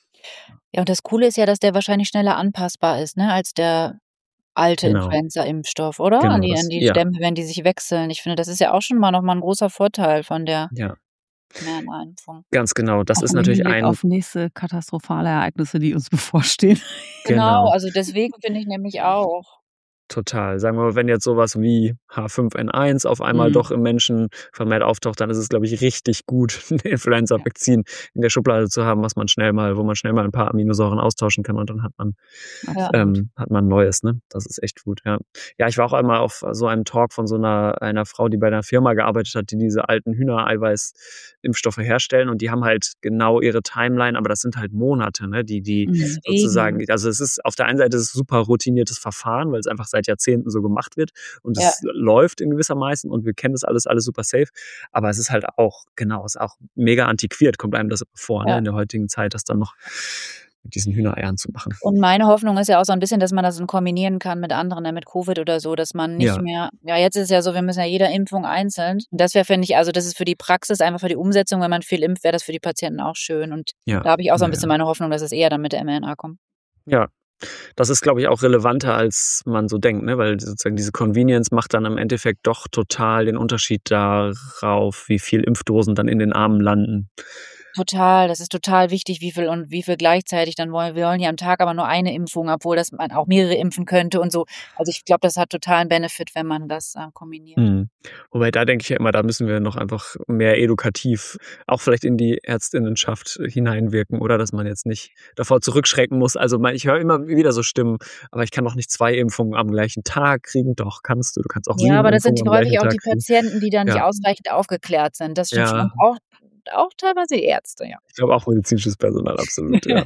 Ja, und das Coole ist ja, dass der wahrscheinlich schneller anpassbar ist, ne, als der alte Genau, Influenza-Impfstoff, oder? An genau die das. an die Ja, Stämme, wenn die sich wechseln. Ich finde, das ist ja auch schon mal noch mal 'n großer Vorteil von der ja, mRNA-Impfung. ganz genau. Das Auch ist im natürlich Hinblick ein, auf nächste katastrophale Ereignisse, die uns bevorstehen. Genau, genau. also deswegen finde ich nämlich auch. Total. Sagen wir mal, wenn jetzt sowas wie H fünf N eins auf einmal Mhm. doch im Menschen vermehrt auftaucht, dann ist es, glaube ich, richtig gut, 'n Ja. Influenza-Vakzin in der Schublade zu haben, was man schnell mal wo man schnell mal ein paar Aminosäuren austauschen kann und dann hat man Ja. Absolut. ähm, hat man 'n neues, ne? Das ist echt gut, ja. Ja, ich war auch einmal auf so einem Talk von so einer einer Frau, die bei einer Firma gearbeitet hat, die diese alten Hühnereiweiß-Impfstoffe herstellen und die haben halt genau ihre Timeline, aber das sind halt Monate, ne, die die Mhm. sozusagen Deswegen. also, es ist auf der einen Seite ist es super routiniertes Verfahren, weil es einfach seit Jahrzehnten so gemacht wird und Ja, es läuft in gewissermaßen und wir kennen das alles alles super safe, aber es ist halt auch genau, ist auch mega antiquiert, kommt einem das vor, ne, ja. in der heutigen Zeit, das dann noch mit diesen Hühnereiern zu machen. Und meine Hoffnung ist ja auch so 'n bisschen, dass man das dann kombinieren kann mit anderen, ne, mit Covid oder so, dass man nicht Ja, mehr ja, jetzt ist es ja so, wir müssen ja jede Impfung einzeln. Und das wäre, finde ich also, das ist für die Praxis, einfach für die Umsetzung, wenn man viel impft, wäre das für die Patienten auch schön. Und ja, da habe ich auch so 'n ja, bisschen ja. meine Hoffnung, dass es eher dann mit der mRNA kommt. Ja. Das ist, glaube ich, auch relevanter, als man so denkt, ne? Weil sozusagen diese Convenience macht dann im Endeffekt doch total den Unterschied darauf, wie viel Impfdosen dann in den Armen landen. Total, das ist total wichtig, wie viel und wie viel gleichzeitig dann wollen wir wollen ja am Tag aber nur eine Impfung, obwohl das man auch mehrere impfen könnte und so. Also, ich glaube, das hat totalen Benefit, wenn man das, äh, kombiniert. Mhm. Wobei da denke ich ja immer, da müssen wir noch einfach mehr edukativ auch vielleicht in die Ärztinnenschaft hineinwirken oder dass man jetzt nicht davor zurückschrecken muss. Also, mei ich höre immer wieder so Stimmen: „Aber ich kann doch nicht zwei Impfungen am gleichen Tag kriegen.“ Doch, kannst du. Du kannst auch Ja, sieben aber das sind Impfungen die am häufig gleichen auch Tag die kriegen. Patienten, die dann nicht Ja, ausreichend aufgeklärt sind. Das stimmt schon. Und ja, auch auch teilweise die Ärzte, ja. ich glaube auch medizinisches Personal, absolut, ja.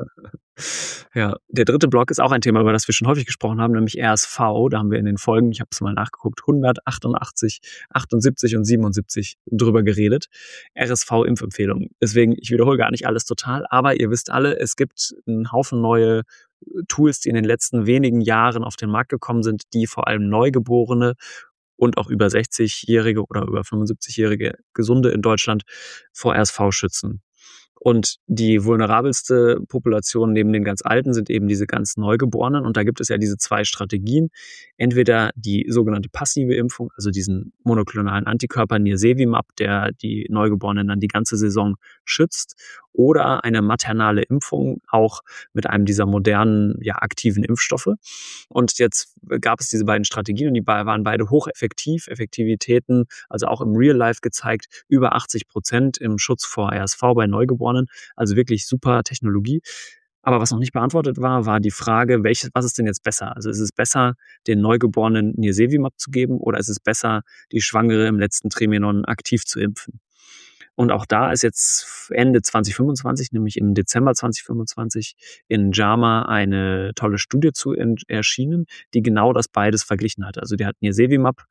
Ja, der dritte Block ist auch ein Thema, über das wir schon häufig gesprochen haben, nämlich R S V. Da haben wir in den Folgen, ich habe es mal nachgeguckt, hundertachtundachtzig, achtundsiebzig und siebenundsiebzig drüber geredet. R S V-Impfempfehlungen. Deswegen, ich wiederhole gar nicht alles total, aber ihr wisst alle, es gibt einen Haufen neue Tools, die in den letzten wenigen Jahren auf den Markt gekommen sind, die vor allem Neugeborene und auch über sechzigjährige oder über fünfundsiebzigjährige Gesunde in Deutschland vor R S V schützen. Und die vulnerabelste Population neben den ganz Alten sind eben diese ganz Neugeborenen. Und da gibt es ja diese zwei Strategien. Entweder die sogenannte passive Impfung, also diesen monoklonalen Antikörper Nirsevimab, der die Neugeborenen dann die ganze Saison schützt, oder eine maternale Impfung, auch mit einem dieser modernen, ja, aktiven Impfstoffe. Und jetzt gab es diese beiden Strategien und die waren beide hocheffektiv. Effektivitäten, also auch im Real Life gezeigt, über achtzig Prozent im Schutz vor R S V bei Neugeborenen. Also wirklich super Technologie. Aber was noch nicht beantwortet war, war die Frage, welches, was ist denn jetzt besser? Also ist es besser, den Neugeborenen Nirsevimab zu geben oder ist es besser, die Schwangere im letzten Trimenon aktiv zu impfen? Und auch da ist jetzt Ende zwanzig fünfundzwanzig, nämlich im Dezember zwanzig fünfundzwanzig, in JAMA eine tolle Studie zu erschienen, die genau das beides verglichen hat. Also die hat Nirsevimab,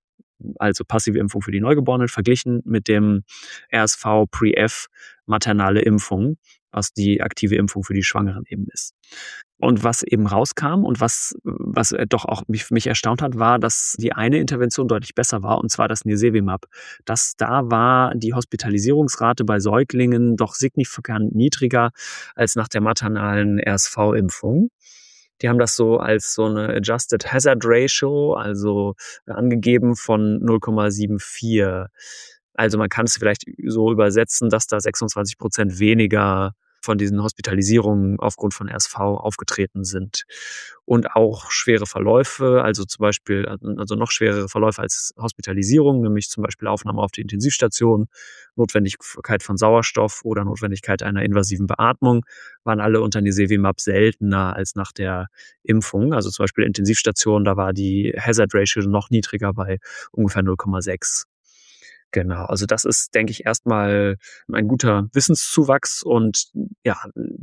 also passive Impfung für die Neugeborenen, verglichen mit dem R S V-Pre-F maternale Impfung, was die aktive Impfung für die Schwangeren eben ist. Und was eben rauskam und was, was doch auch mich, mich erstaunt hat, war, dass die eine Intervention deutlich besser war, und zwar das Nirsevimab. Das, da war die Hospitalisierungsrate bei Säuglingen doch signifikant niedriger als nach der maternalen R S V-Impfung. Die haben das so als so eine Adjusted Hazard Ratio, also angegeben von null Komma vierundsiebzig. Also man kann es vielleicht so übersetzen, dass da sechsundzwanzig Prozent weniger von diesen Hospitalisierungen aufgrund von R S V aufgetreten sind. Und auch schwere Verläufe, also zum Beispiel, also noch schwerere Verläufe als Hospitalisierung, nämlich zum Beispiel Aufnahme auf die Intensivstation, Notwendigkeit von Sauerstoff oder Notwendigkeit einer invasiven Beatmung, waren alle unter Nirsevimab seltener als nach der Impfung. Also zum Beispiel Intensivstation, da war die Hazard Ratio noch niedriger bei ungefähr null Komma sechs. Genau, also das ist, denke ich, erstmal ein guter Wissenszuwachs und ja,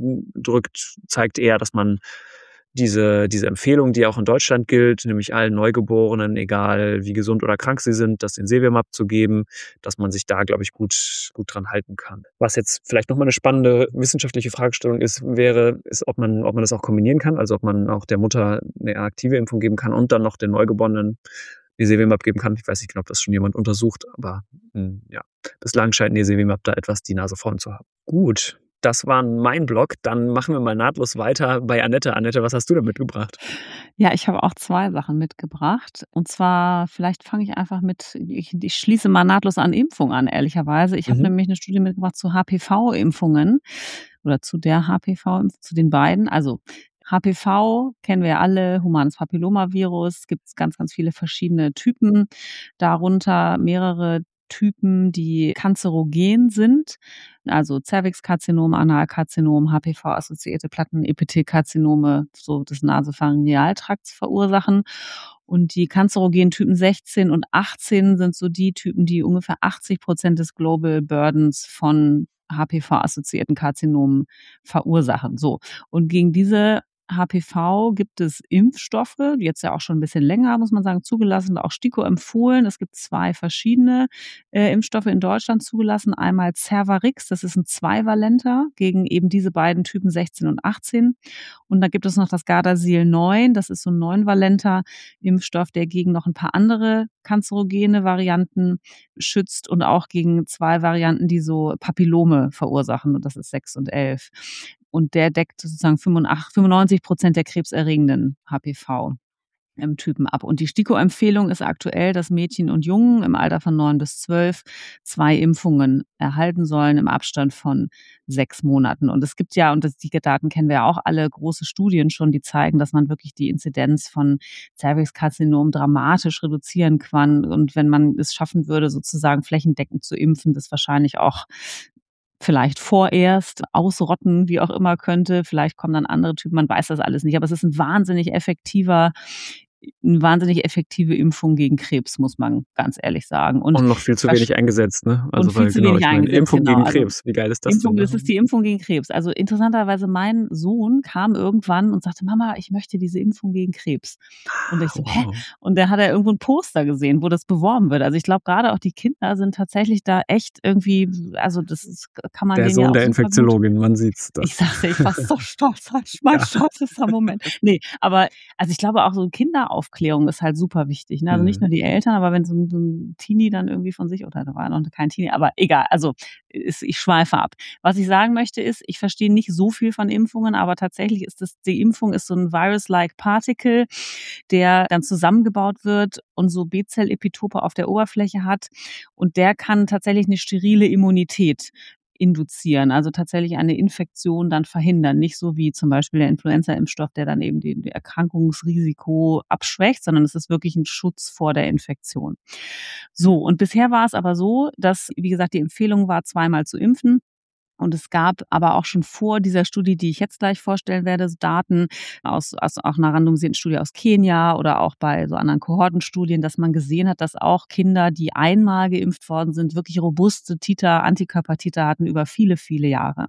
drückt, zeigt eher, dass man diese, diese Empfehlung, die auch in Deutschland gilt, nämlich allen Neugeborenen, egal wie gesund oder krank sie sind, das Nirsevimab zu geben, dass man sich da, glaube ich, gut, gut dran halten kann. Was jetzt vielleicht nochmal eine spannende wissenschaftliche Fragestellung ist, wäre, ist, ob man, ob man das auch kombinieren kann, also ob man auch der Mutter eine aktive Impfung geben kann und dann noch den Neugeborenen Nirsevimab geben kann. Ich weiß nicht genau, ob das schon jemand untersucht, aber mh, ja, bislang scheint Nirsevimab da etwas die Nase vorn zu haben. Gut, das war mein Blog. Dann machen wir mal nahtlos weiter bei Annette. Annette, was hast du da mitgebracht? Ja, ich habe auch zwei Sachen mitgebracht. Und zwar, vielleicht fange ich einfach mit, ich, ich schließe mal nahtlos an Impfung an, ehrlicherweise. Ich habe Mhm. nämlich eine Studie mitgebracht zu H P V-Impfungen oder zu der H P V-Impfung, zu den beiden. Also H P V kennen wir ja alle, humanes Papillomavirus, gibt es ganz, ganz viele verschiedene Typen, darunter mehrere Typen, die kanzerogen sind, also Zervixkarzinom, Analkarzinom, H P V-assoziierte Plattenepithelkarzinome, so des Nasopharyngealtrakts verursachen. Und die kanzerogenen Typen sechzehn und achtzehn sind so die Typen, die ungefähr achtzig Prozent des Global Burdens von H P V-assoziierten Karzinomen verursachen. So. Und gegen diese H P V gibt es Impfstoffe, jetzt ja auch schon ein bisschen länger, muss man sagen, zugelassen, auch STIKO empfohlen. Es gibt zwei verschiedene äh, Impfstoffe in Deutschland zugelassen. Einmal Cervarix, das ist ein Zweivalenter gegen eben diese beiden Typen sechzehn und achtzehn. Und dann gibt es noch das Gardasil neun, das ist so ein neunvalenter Impfstoff, der gegen noch ein paar andere kanzerogene Varianten schützt und auch gegen zwei Varianten, die so Papillome verursachen. Und das ist sechs und elf. Und der deckt sozusagen fünfundneunzig Prozent der krebserregenden H P V-Typen ab. Und die STIKO-Empfehlung ist aktuell, dass Mädchen und Jungen im Alter von neun bis zwölf zwei Impfungen erhalten sollen im Abstand von sechs Monaten. Und es gibt ja, und das, die Daten kennen wir ja auch alle, große Studien schon, die zeigen, dass man wirklich die Inzidenz von Zervixkarzinom dramatisch reduzieren kann. Und wenn man es schaffen würde, sozusagen flächendeckend zu impfen, das wahrscheinlich auch vielleicht vorerst ausrotten, wie auch immer könnte. Vielleicht kommen dann andere Typen, man weiß das alles nicht. Aber es ist ein wahnsinnig effektiver, eine wahnsinnig effektive Impfung gegen Krebs, muss man ganz ehrlich sagen. Und, und noch viel zu wenig eingesetzt, ne? Also und viel weil, zu genau, wenig ich meine, eingesetzt. Impfung genau. gegen Krebs, wie geil ist das Impfung, denn? Das ist die Impfung gegen Krebs. Also interessanterweise, mein Sohn kam irgendwann und sagte, Mama, ich möchte diese Impfung gegen Krebs. Und ich so, wow. hä? Und dann hat er irgendwo ein Poster gesehen, wo das beworben wird. Also ich glaube, gerade auch die Kinder sind tatsächlich da echt irgendwie, also das ist, kann man der denen Sohn ja auch der super Infektiologin, gut. Man sieht's. Das. Ich sagte, ich war so stolz, mein ja. stolzester Moment. Nee, aber also ich glaube auch so Kinder Kinderaufklärung ist halt super wichtig, ne? Also nicht nur Mhm. die Eltern, aber wenn so 'n so 'n Teenie dann irgendwie von sich oder da war noch kein Teenie, aber egal. Also, ist ich schweife ab. Was ich sagen möchte, ist, ich verstehe nicht so viel von Impfungen, aber tatsächlich ist das die Impfung ist so 'n Virus-like Particle, der dann zusammengebaut wird und so B-Zell-Epitope auf der Oberfläche hat. Und der kann tatsächlich 'ne sterile Immunität induzieren, also tatsächlich eine Infektion dann verhindern. Nicht so wie zum Beispiel der Influenza-Impfstoff, der dann eben den Erkrankungsrisiko abschwächt, sondern es ist wirklich 'n Schutz vor der Infektion. So, und bisher war es aber so, dass, wie gesagt, die Empfehlung war, zweimal zu impfen. Und es gab aber auch schon vor dieser Studie, die ich jetzt gleich vorstellen werde, Daten aus aus auch 'ner randomisierten Studie aus Kenia oder auch bei so anderen Kohortenstudien, dass man gesehen hat, dass auch Kinder, die einmal geimpft worden sind, wirklich robuste Titer Antikörpertiter hatten über viele, viele Jahre.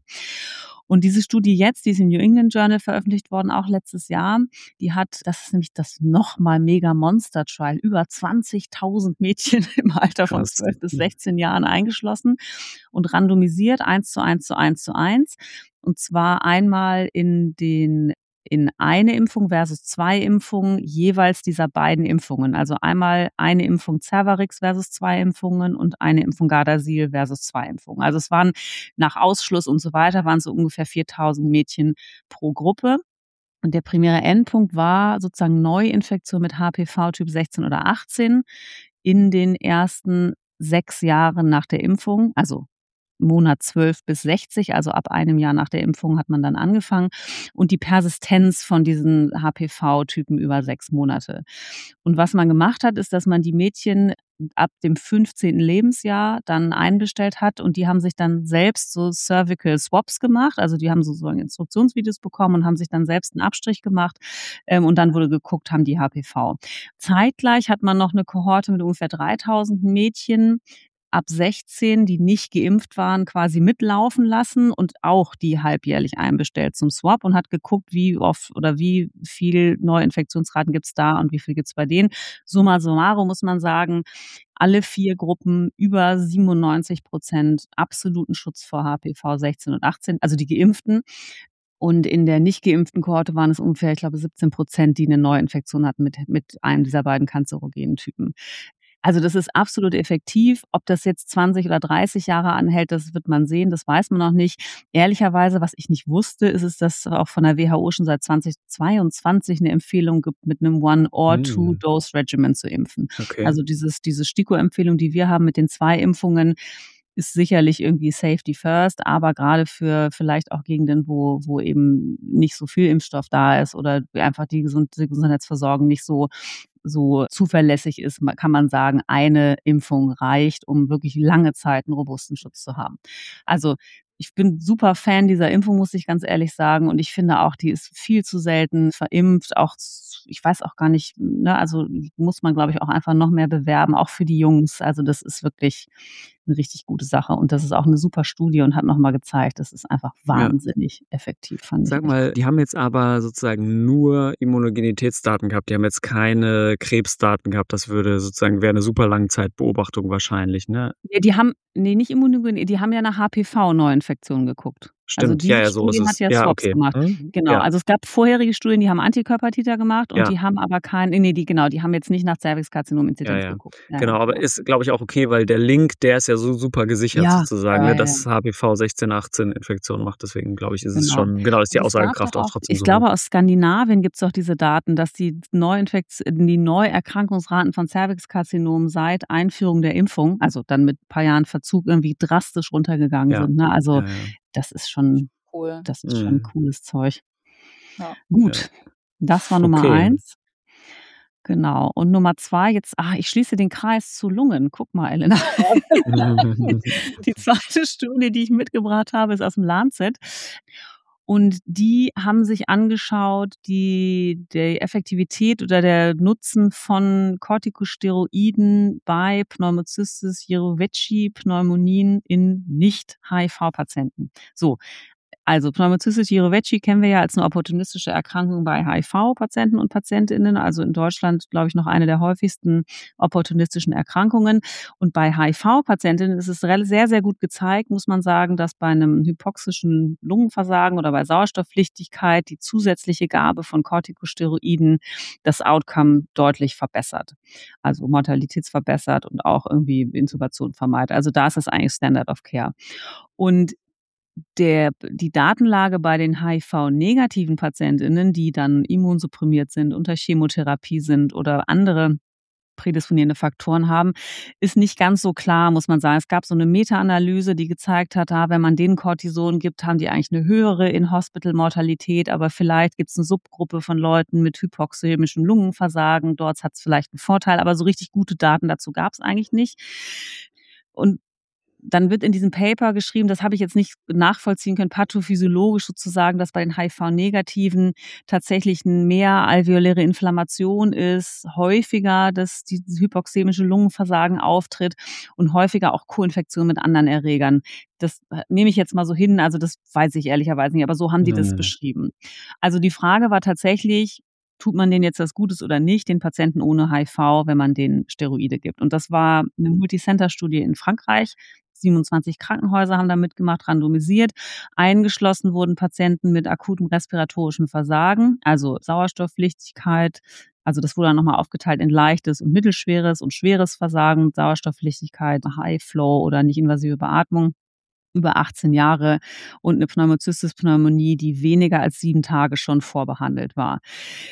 Und diese Studie jetzt, die ist im New England Journal veröffentlicht worden, auch letztes Jahr, die hat das ist nämlich das noch mal Mega-Monster-Trial, über zwanzigtausend Mädchen im Alter von Krass. zwölf bis Mhm. sechzehn Jahren eingeschlossen und randomisiert eins zu eins zu eins zu eins. Und zwar einmal in den in eine Impfung versus zwei Impfungen jeweils dieser beiden Impfungen. Also einmal eine Impfung Cervarix versus zwei Impfungen und eine Impfung Gardasil versus zwei Impfungen. Also es waren nach Ausschluss und so weiter waren es so ungefähr viertausend Mädchen pro Gruppe. Und der primäre Endpunkt war sozusagen Neuinfektion mit H P V Typ sechzehn oder achtzehn in den ersten sechs Jahren nach der Impfung, also Monat zwölf bis sechzig, also ab einem Jahr nach der Impfung hat man dann angefangen und die Persistenz von diesen H P V-Typen über sechs Monate. Und was man gemacht hat, ist, dass man die Mädchen ab dem fünfzehnten Lebensjahr dann einbestellt hat und die haben sich dann selbst so Cervical Swaps gemacht. Also, die haben sozusagen Instruktionsvideos bekommen und haben sich dann selbst 'n Abstrich gemacht, ähm, und dann wurde geguckt, haben die H P V. Zeitgleich hat man noch 'ne Kohorte mit ungefähr dreitausend Mädchen ab sechzehn, die nicht geimpft waren, quasi mitlaufen lassen und auch die halbjährlich einbestellt zum Swap und hat geguckt, wie oft oder wie viel Neuinfektionsraten gibt's da und wie viel gibt's bei denen. Summa summarum muss man sagen, alle vier Gruppen über siebenundneunzig Prozent absoluten Schutz vor H P V sechzehn und achtzehn, also die Geimpften. Und in der nicht geimpften Kohorte waren es ungefähr, ich glaube, siebzehn Prozent, die 'ne Neuinfektion hatten mit mit einem dieser beiden kanzerogenen Typen. Also, das ist absolut effektiv. Ob das jetzt zwanzig oder dreißig Jahre anhält, das wird man sehen, das weiß man noch nicht. Ehrlicherweise, was ich nicht wusste, ist es, dass auch von der W H O schon seit zweitausendzweiundzwanzig 'ne Empfehlung gibt, mit 'nem One or Two Mhm. Dose Regimen zu impfen. Okay. Also, dieses diese STIKO-Empfehlung, die wir haben mit den zwei Impfungen, ist sicherlich irgendwie Safety first, aber grade für vielleicht auch Gegenden, wo wo eben nicht so viel Impfstoff da ist oder einfach die Gesund die Gesundheitsversorgung nicht so so zuverlässig ist, ma kann man sagen, eine Impfung reicht, um wirklich lange Zeit 'n robusten Schutz zu haben. Also, ich bin super Fan dieser Impfung, muss ich ganz ehrlich sagen. Und ich finde auch, die ist viel zu selten verimpft. Auch z ich weiß auch gar nicht, ne, also muss man, glaube ich, auch einfach noch mehr bewerben, auch für die Jungs. Also, das ist wirklich 'ne richtig gute Sache. Und das ist auch 'ne super Studie und hat noch mal gezeigt, das ist einfach Ja. wahnsinnig effektiv, fand ich Sag echt. mal, die haben jetzt aber sozusagen nur Immunogenitätsdaten gehabt. Die haben jetzt keine Krebsdaten gehabt. Das würde sozusagen wäre 'ne super Langzeitbeobachtung wahrscheinlich, ne? Ne, die haben ne, nicht Immunogen die haben ja nach H P V-Neuinfektionen geguckt. Also, Stimmt, ja, diese ja, so ist Studie hat es. ja Ja, Swaps okay. gemacht. Mhm. Genau, Ja. also es gab vorherige Studien, die haben Antikörpertiter gemacht und Ja. die haben aber kein ne, die genau, die haben jetzt nicht nach Ja, Cervixkarzinom-Inzidenz ja. geguckt. Ja, Genau, ja, aber genau. ist, glaube ich, auch okay, weil der Link, der ist ja so super gesichert Ja, sozusagen, ja, ne, ja, ja. dass H P V sechzehn, achtzehn Infektionen macht. Deswegen glaube ich, ist es Genau. schon genau, ist die Und es gab doch Aussagekraft auch auch trotzdem ich so hoch. glaube, aus Skandinavien gibt's doch diese Daten, dass die Neuinfekt die Neuerkrankungsraten von Cervixkarzinom seit Einführung der Impfung, also dann mit paar Jahren Verzug, irgendwie drastisch runtergegangen Ja. sind, ne? Also, Ja, ja. das ist schon Cool. das ist schon Mhm. cooles Zeug. Ja. Ja. Gut, das war Nummer Okay. eins. Genau. Und Nummer zwei jetzt ah, ich schließe den Kreis zu Lungen. Guck mal, Elena. Die zweite Studie, die ich mitgebracht habe, ist aus'm Lancet. Und die haben sich angeschaut, die die Effektivität oder der Nutzen von Corticosteroiden bei Pneumocystis jirovecii Pneumonien in Nicht-H I V-Patienten. So, Also Pneumocystis jirovecii kennen wir ja als eine opportunistische Erkrankung bei H I V-Patienten und Patientinnen. Also in Deutschland, glaube ich, noch eine der häufigsten opportunistischen Erkrankungen. Und bei H I V-Patientinnen ist es rel- sehr, sehr gut gezeigt, muss man sagen, dass bei einem hypoxischen Lungenversagen oder bei Sauerstoffpflichtigkeit die zusätzliche Gabe von Corticosteroiden das Outcome deutlich verbessert. Also mortalitätsverbessert und auch irgendwie Intubation vermeidet. Also da ist es eigentlich Standard of Care. Und der die Datenlage bei den H I V-negativen Patientinnen, die dann immunsupprimiert sind, unter Chemotherapie sind oder andere prädisponierende Faktoren haben, ist nicht ganz so klar, muss man sagen. Es gab so eine Meta-Analyse, die gezeigt hat, ah, wenn man denen Cortison gibt, haben die eigentlich eine höhere In-Hospital-Mortalität, aber vielleicht gibt es eine Subgruppe von Leuten mit hypoxämischem Lungenversagen. Dort hat es vielleicht einen Vorteil, aber so richtig gute Daten dazu gab es eigentlich nicht. Und dann wird in diesem Paper geschrieben, das habe ich jetzt nicht nachvollziehen können, pathophysiologisch sozusagen, dass bei den H I V-Negativen tatsächlich mehr alveoläre Inflammation ist, häufiger, dass dieses hypoxemische Lungenversagen auftritt und häufiger auch Co-Infektion mit anderen Erregern. Das äh, nehme ich jetzt mal so hin, also das weiß ich ehrlicherweise nicht, aber so haben die das Mhm. beschrieben. Also die Frage war tatsächlich, tut man denen jetzt was Gutes oder nicht, den Patienten ohne H I V, wenn man denen Steroide gibt. Und das war eine Multicenter-Studie in Frankreich. siebenundzwanzig Krankenhäuser haben da mitgemacht, randomisiert. Eingeschlossen wurden Patienten mit akutem respiratorischem Versagen, also Sauerstoffpflichtigkeit. Also das wurde dann nochmal aufgeteilt in leichtes und mittelschweres und schweres Versagen, Sauerstoffpflichtigkeit, High Flow oder nicht invasive Beatmung über achtzehn Jahre und eine Pneumocystis-Pneumonie, die weniger als sieben Tage schon vorbehandelt war.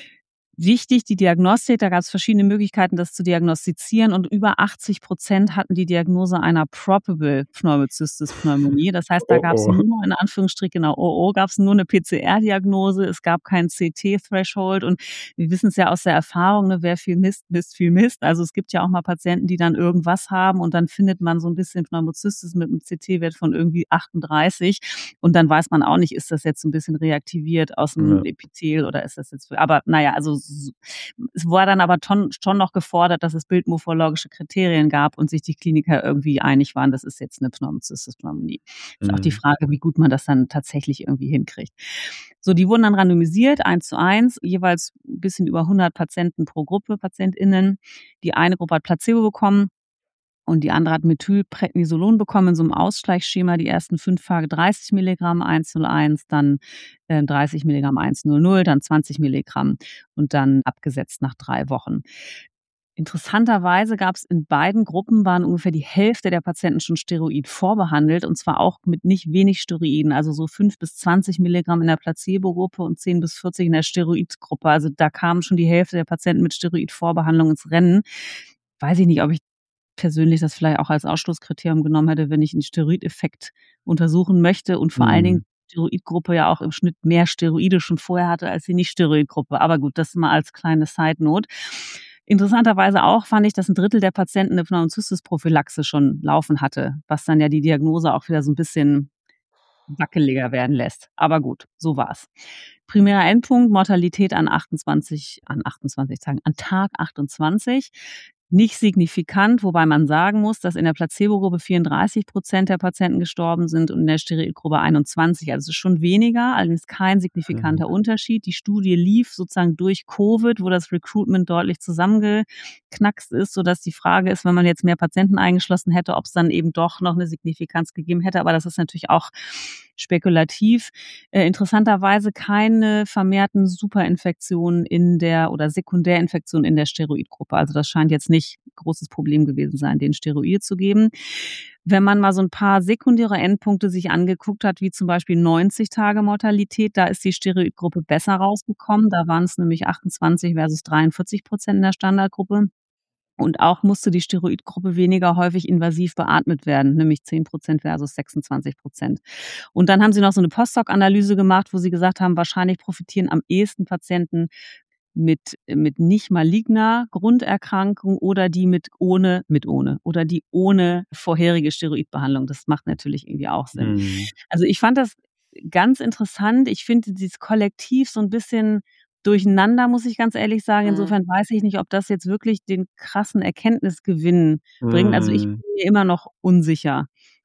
Wichtig, die Diagnostik, da gab es verschiedene Möglichkeiten, das zu diagnostizieren und über achtzig Prozent hatten die Diagnose einer Probable Pneumocystis-Pneumonie. Das heißt, da Oh, gab es oh. nur in Anführungsstrichen, genau, oh, oh, gab es nur eine P C R-Diagnose, es gab kein C T-Threshold und wir wissen es ja aus der Erfahrung, ne, wer viel misst, misst viel Mist. Also es gibt ja auch mal Patienten, die dann irgendwas haben und dann findet man so ein bisschen Pneumocystis mit einem C T-Wert von irgendwie achtunddreißig und dann weiß man auch nicht, ist das jetzt ein bisschen reaktiviert aus dem Ja. Epithel oder ist das jetzt, aber naja, also s- es war dann aber schon, schon noch gefordert, dass es bildmorphologische Kriterien gab und sich die Kliniker irgendwie einig waren, das ist jetzt eine Pneumocystis-Pneumonie. Ist auch die Mhm. Frage, wie gut man das dann tatsächlich irgendwie hinkriegt. So, die wurden dann randomisiert, eins zu eins, jeweils ein bisschen über hundert Patienten pro Gruppe, PatientInnen. Die eine Gruppe hat Placebo bekommen und die andere hat Methylprednisolon bekommen in so einem Ausgleichsschema. Die ersten fünf Tage dreißig Milligramm hunderteins, dann äh, dreißig Milligramm hundertzehn, dann zwanzig Milligramm und dann abgesetzt nach drei Wochen. Interessanterweise gab es in beiden Gruppen waren ungefähr die Hälfte der Patienten schon Steroid vorbehandelt und zwar auch mit nicht wenig Steroiden, also so fünf bis zwanzig Milligramm in der Placebo-Gruppe und zehn bis vierzig in der Steroidgruppe. Also da kamen schon die Hälfte der Patienten mit Steroidvorbehandlung ins Rennen. Weiß ich nicht, ob ich persönlich das vielleicht auch als Ausschlusskriterium genommen hätte, wenn ich 'n Steroideffekt untersuchen möchte und vor allen Dingen Mhm. die Steroidgruppe ja auch im Schnitt mehr Steroide schon vorher hatte als die Nicht-Steroidgruppe. Aber gut, das mal als kleine Side Note. Interessanterweise auch fand ich, dass ein Drittel der Patienten 'ne Pneumocystis-Prophylaxe schon laufen hatte, was dann ja die Diagnose auch wieder so 'n bisschen wackeliger werden lässt. Aber gut, so war's. Primärer Endpunkt, Mortalität an achtundzwanzig an achtundzwanzig Tagen, an Tag achtundzwanzig. Nicht signifikant, wobei man sagen muss, dass in der Placebo-Gruppe vierunddreißig Prozent der Patienten gestorben sind und in der Steroidgruppe einundzwanzig. Also es ist schon weniger, allerdings kein Mhm. signifikanter Unterschied. Die Studie lief sozusagen durch Covid, wo das Recruitment deutlich zusammengeknackst ist, sodass die Frage ist, wenn man jetzt mehr Patienten eingeschlossen hätte, ob es dann eben doch noch eine Signifikanz gegeben hätte. Aber das ist natürlich auch spekulativ. Äh, interessanterweise keine vermehrten Superinfektionen in der oder Sekundärinfektionen in der Steroidgruppe. Also das scheint jetzt nicht ein großes Problem gewesen sein, den Steroid zu geben. Wenn man mal so ein paar sekundäre Endpunkte sich angeguckt hat, wie zum Beispiel neunzig Tage Mortalität, da ist die Steroidgruppe besser rausgekommen. Da waren es nämlich achtundzwanzig versus dreiundvierzig Prozent in der Standardgruppe. Und auch musste die Steroidgruppe weniger häufig invasiv beatmet werden, nämlich zehn Prozent versus sechsundzwanzig Prozent. Und dann haben sie noch so eine Post-Hoc-Analyse gemacht, wo sie gesagt haben, wahrscheinlich profitieren am ehesten Patienten mit mit nicht maligner Grunderkrankung oder die mit ohne mit ohne oder die ohne vorherige Steroidbehandlung. Das macht natürlich irgendwie auch Sinn. Mhm. Also, ich fand das ganz interessant. Ich finde dieses Kollektiv so 'n bisschen durcheinander, muss ich ganz ehrlich sagen. Mhm. Insofern weiß ich nicht, ob das jetzt wirklich den krassen Erkenntnisgewinn bringt. Also, ich Mhm. bin mir immer noch unsicher,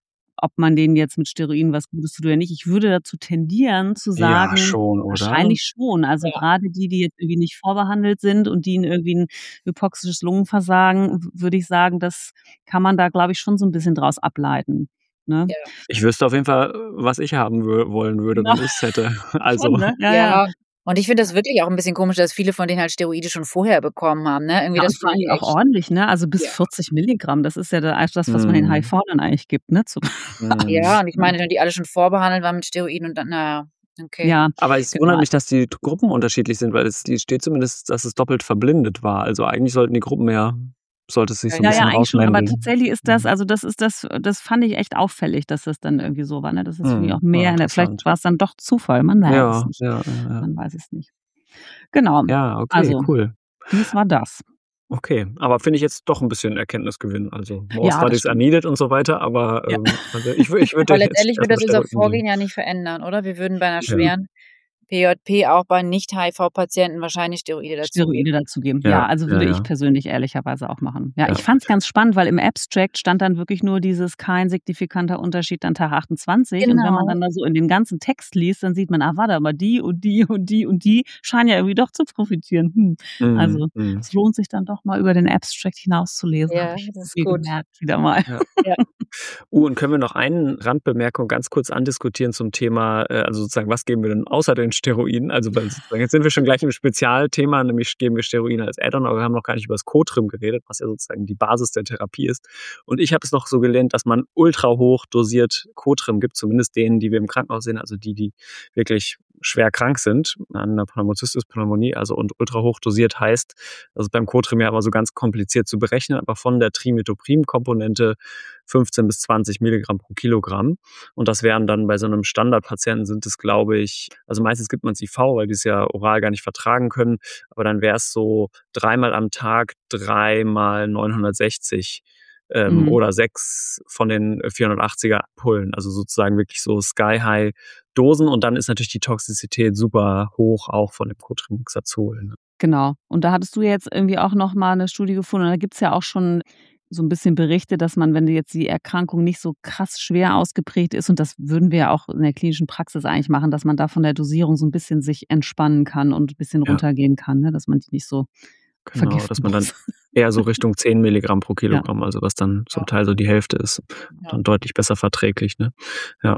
ob man denen jetzt mit Steroiden was Gutes tut oder nicht. Ich würde dazu tendieren zu Ja, sagen, schon, oder? wahrscheinlich schon. Also Ja. gerade die, die jetzt irgendwie nicht vorbehandelt sind und die in irgendwie ein hypoxisches Lungenversagen, w- würde ich sagen, das kann man da, glaube ich, schon so ein bisschen draus ableiten. Ne? Ja. Ich wüsste auf jeden Fall, was ich haben wö wollen würde, Genau. wenn ich's hätte. Schon, Also, ne? Ja, ja. Ja. Und ich finde das wirklich auch ein bisschen komisch, dass viele von denen halt Steroide schon vorher bekommen haben, ne? Irgendwie Ja, das und vor finde allem ich auch echt ordentlich, ne? Also bis ja. vierzig Milligramm. Das ist ja da das, was man den mhm, H I V dann eigentlich gibt, ne? Zu Ja, mhm. und ich meine, wenn die alle schon vorbehandelt waren mit Steroiden und dann na ja, okay. Ja, Aber es genau. wundert mich, dass die Gruppen unterschiedlich sind, weil es die steht zumindest, dass es doppelt verblindet war. Also, eigentlich sollten die Gruppen ja sollte es sich Ja, so 'n Ja, bisschen ja, eigentlich schon, aber rausmändeln. tatsächlich ist das Mhm. also das ist das das fand ich echt auffällig, dass das dann irgendwie so war, ne? Das ist irgendwie auch Mhm. Ja, mehr in der vielleicht interessant. war's dann doch Zufall, man weiß es Ja, nicht. ja, ja, ja. Man weiß es nicht. Genau. Ja, okay, Also, cool. dies war das. Okay, aber finde ich jetzt doch 'n bisschen Erkenntnisgewinn. Also, more Ja, das studies are stimmt. needed und so weiter, aber, Ja. ähm, also ich wür ich würde Aber jetzt letztendlich erst würde mal das unser Steroiden Vorgehen nehmen. ja nicht verändern, oder? Wir würden bei 'ner Ja. schweren P J P auch bei Nicht-H I V-Patienten wahrscheinlich Steroide dazugeben. Steroide dazugeben. Ja, Ja, also ja, würde ich ja. persönlich ehrlicherweise auch machen. Ja, Ja. ich fand's ganz spannend, weil im Abstract stand dann wirklich nur dieses kein signifikanter Unterschied an Tag achtundzwanzig. Und wenn man Genau. dann da so in den ganzen Text liest, dann sieht man, ah, warte, aber die und die und die und die scheinen ja irgendwie doch zu profitieren. Hm. Mhm, Also mhm. es lohnt sich dann doch mal über den Abstract hinaus zu lesen, habe Ja, ich das ist viel gut. gemerkt wieder mal. Ja. Ja. Uh, und können wir noch eine Randbemerkung ganz kurz andiskutieren zum Thema, äh, also sozusagen, was geben wir denn außer den Steroiden? Also, weil sozusagen jetzt sind wir schon gleich im Spezialthema, nämlich geben wir Steroide als Add-on, aber wir haben noch gar nicht über das Co-Trim geredet, was ja sozusagen die Basis der Therapie ist. Und ich habe es noch so gelernt, dass man ultra hoch dosiert Co-Trim gibt, zumindest denen, die wir im Krankenhaus sehen, also die, die wirklich schwer krank sind an einer Pneumocystis Pneumonie, also und ultra hoch dosiert heißt, das ist beim Co-Trim ja immer so ganz kompliziert zu berechnen, aber von der Trimethoprim-Komponente fünfzehn bis zwanzig Milligramm pro Kilogramm. Und das wären dann bei so einem Standardpatienten sind es, glaube ich, also meistens gibt man es I V, weil die es ja oral gar nicht vertragen können, aber dann wäre es so dreimal am Tag, dreimal neunhundertsechzig ähm, Mhm. oder sechs von den vierhundertachtziger Pullen, also sozusagen wirklich so Sky-High Dosen und dann ist natürlich die Toxizität super hoch, auch von dem Cotrimoxazol. Ne? Genau. Und da hattest du jetzt irgendwie auch noch mal 'ne Studie gefunden, und da gibt's ja auch schon so 'n bisschen Berichte, dass man, wenn jetzt die Erkrankung nicht so krass schwer ausgeprägt ist, und das würden wir ja auch in der klinischen Praxis eigentlich machen, dass man da von der Dosierung so 'n bisschen sich entspannen kann und 'n bisschen Ja, runtergehen kann, ne, dass man die nicht so genau, dass vergiften man dann muss. eher so Richtung zehn Milligramm pro Ja, Kilogramm, also was dann zum Ja, Teil so die Hälfte ist, ja. dann deutlich besser verträglich, ne? Ja.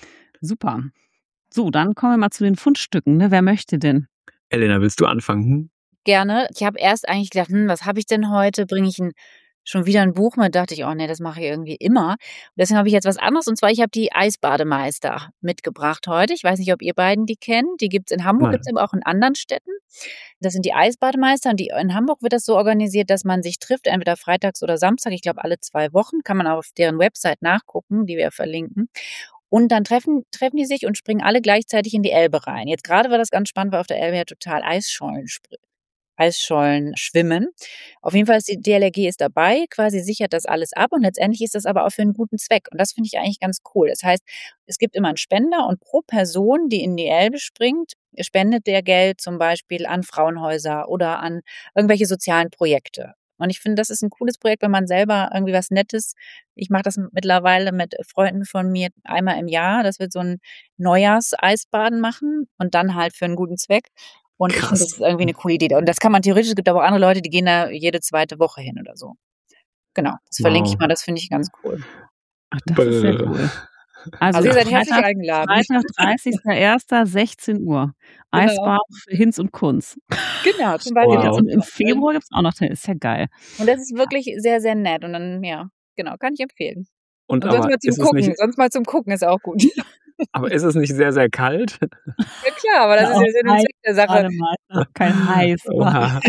super. So, dann kommen wir mal zu den Fundstücken, ne? Wer möchte denn? Elena, willst du anfangen? Hm? Gerne. Ich habe erst eigentlich gedacht: „Hm, was habe ich denn heute? Bringe ich 'n schon wieder 'n Buch mit?“ Dachte ich: „Oh ne, das mache ich irgendwie immer.“ Und deswegen habe ich jetzt was anderes, und zwar ich habe die Eisbademeister mitgebracht heute. Ich weiß nicht, ob ihr beiden die kennt. Die gibt's in Hamburg, gibt's Nein. aber auch in anderen Städten. Das sind die Eisbademeister, und die in Hamburg wird das so organisiert, dass man sich trifft, entweder freitags oder Samstag, ich glaube alle zwei Wochen, kann man auch auf deren Website nachgucken, die wir verlinken. Und dann treffen treffen die sich und springen alle gleichzeitig in die Elbe rein. Jetzt grade war das ganz spannend, weil auf der Elbe ja total Eisschollen spr Eisschollen schwimmen. Auf jeden Fall ist die D L R G ist dabei, quasi sichert das alles ab, und letztendlich ist das aber auch für 'n guten Zweck. Und das finde ich eigentlich ganz cool. Das heißt, es gibt immer 'n Spender, und pro Person, die in die Elbe springt, spendet der Geld zum Beispiel an Frauenhäuser oder an irgendwelche sozialen Projekte. Und ich finde, das ist 'n cooles Projekt, wenn man selber irgendwie was Nettes ich mache das mittlerweile mit Freunden von mir einmal im Jahr, dass wir so 'n Neujahrs-Eisbaden machen und dann halt für 'n guten Zweck. Und ich finde, das Krass. ist irgendwie 'ne coole Idee. Und das kann man theoretisch es gibt aber auch andere Leute, die gehen da jede zweite Woche hin oder so. Genau, das verlinke ich Wow. mal, das finde ich ganz cool. Ach, das ist sehr Bäh. cool. Also Also, ihr seid herzlich Freitag eingeladen. Freitag, dreißigster erster sechzehn Uhr. Genau. Eisbad für Hinz und Kunz. Genau, zum Beispiel Und Hinz Wow. im und im Kunz. Februar gibt's auch noch Tennis. Ist ja geil. Und das ist Ja. wirklich sehr, sehr nett. Und dann ja, genau, kann ich empfehlen. Und Und sonst aber mal zum ist es nicht Gucken sonst mal zum Gucken ist auch gut. aber ist es nicht sehr, sehr kalt? Ja klar, aber das Ja, ist auch ja Sinn und Zweck der Sache. Eisbademeister, kein Heißbad. Oha.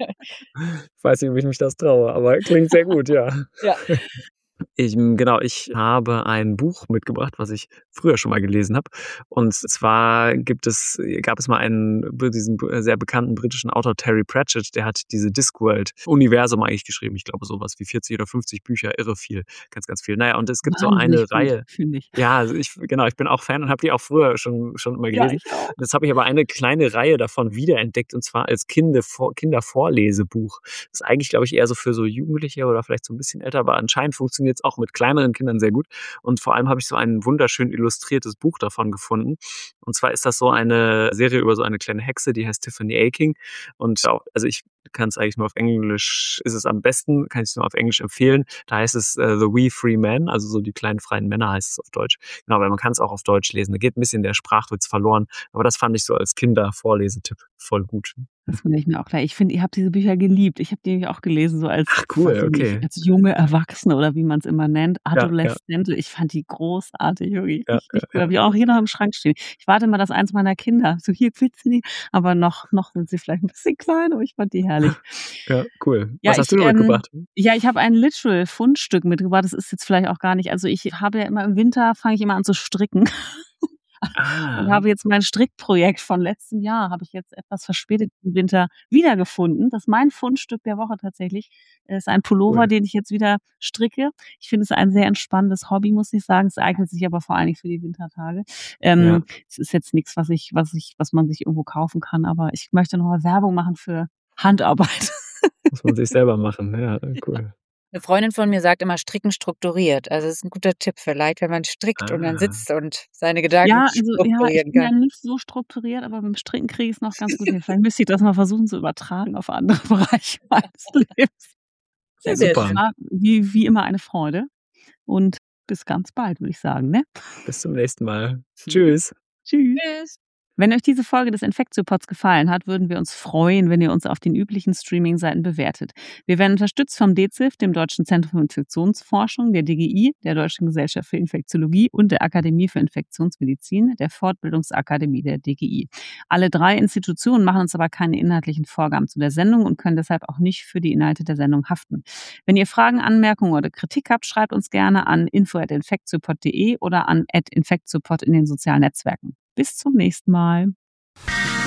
Ich weiß nicht, ob ich mich das traue, aber klingt sehr gut, ja. Ja. Ich hm, genau, ich habe ein Buch mitgebracht, was ich früher schon mal gelesen habe. Und zwar gibt es gab es mal einen diesen sehr bekannten britischen Autor Terry Pratchett, der hat diese Discworld-Universum eigentlich geschrieben. Ich glaube, so was wie vierzig oder fünfzig Bücher, irre viel, ganz, ganz viel. Na ja, und es gibt so eine Wahnsinnig gut, Reihe finde ich. ja, also ich genau, ich bin auch Fan und habe die auch früher schon schon immer Ja, gelesen. ich auch. Jetzt habe ich aber eine kleine Reihe davon wiederentdeckt, und zwar als Kindevor Kindervorlesebuch. Das ist eigentlich, glaube ich, eher so für so Jugendliche oder vielleicht so 'n bisschen älter, aber anscheinend funktioniert funktioniert es auch mit kleineren Kindern sehr gut. Und vor allem habe ich so ein wunderschön illustriertes Buch davon gefunden. Und zwar ist das so eine Serie über so eine kleine Hexe, die heißt Tiffany Aching. Und auch, also ich kann es eigentlich nur auf Englisch, ist es am besten, kann ich es nur auf Englisch empfehlen. Da heißt es uh, The Wee Free Men, also so die kleinen freien Männer heißt es auf Deutsch. Genau, weil man kann es auch auf Deutsch lesen. Da geht ein bisschen der Sprachwitz verloren. Aber das fand ich so als Kinder-Vorlesetipp voll gut. Das finde ich mir auch gleich. Ich finde, ihr habt diese Bücher geliebt. Ich habe die nämlich auch gelesen, so als, Ach, cool, weiß ich okay. nicht, als junge Erwachsene oder wie man es immer nennt, Ja, ja. Adoleszente. Ich fand die großartig, wirklich Ja, richtig ja, cool. ja. Habe ich auch hier noch im Schrank stehen. Ich warte mal, dass eins meiner Kinder, so hier quitzen die, aber noch, noch sind sie vielleicht ein bisschen klein, aber ich fand die herrlich. Ja, cool. Ja, Was hast ich, du denn ähm, mitgebracht? ja, ich habe ein Literal-Fundstück mitgebracht. Das ist jetzt vielleicht auch gar nicht, also ich habe ja immer im Winter, fange ich immer an zu stricken. Und Ah, habe jetzt mein Strickprojekt von letztem Jahr, habe ich jetzt etwas verspätet im Winter wiedergefunden. Das ist mein Fundstück der Woche tatsächlich. Es ist ein Pullover, cool. den ich jetzt wieder stricke. Ich finde es ein sehr entspannendes Hobby, muss ich sagen. Es eignet sich aber vor allen Dingen für die Wintertage. Ja, Ähm, es ist jetzt nichts, was ich, was ich, was man sich irgendwo kaufen kann, aber ich möchte nochmal Werbung machen für Handarbeit. muss man sich selber machen. Ja, cool. Eine Freundin von mir sagt immer stricken strukturiert. Also, das ist ein guter Tipp vielleicht, wenn man strickt und dann Ah, sitzt und seine Gedanken Ja, also ja, ich strukturieren bin ja kann. nicht so strukturiert, aber beim Stricken kriege ich es noch ganz gut hin. Vielleicht müsste ich das mal versuchen zu übertragen auf andere Bereiche meines Lebens. Ja, Sehr gut. sehr super. Es schön. war wie wie immer eine Freude und bis ganz bald, würde ich sagen, ne? Bis zum nächsten Mal. Tschüss. Tschüss. Tschüss. Wenn euch diese Folge des Infektio-Pods gefallen hat, würden wir uns freuen, wenn ihr uns auf den üblichen Streaming-Seiten bewertet. Wir werden unterstützt vom D Z I F, dem Deutschen Zentrum für Infektionsforschung, der D G I, der Deutschen Gesellschaft für Infektiologie und der Akademie für Infektionsmedizin, der Fortbildungsakademie der D G I. Alle drei Institutionen machen uns aber keine inhaltlichen Vorgaben zu der Sendung und können deshalb auch nicht für die Inhalte der Sendung haften. Wenn ihr Fragen, Anmerkungen oder Kritik habt, schreibt uns gerne an info at infektiopod punkt de oder an at infektiopod in den sozialen Netzwerken. Bis zum nächsten Mal.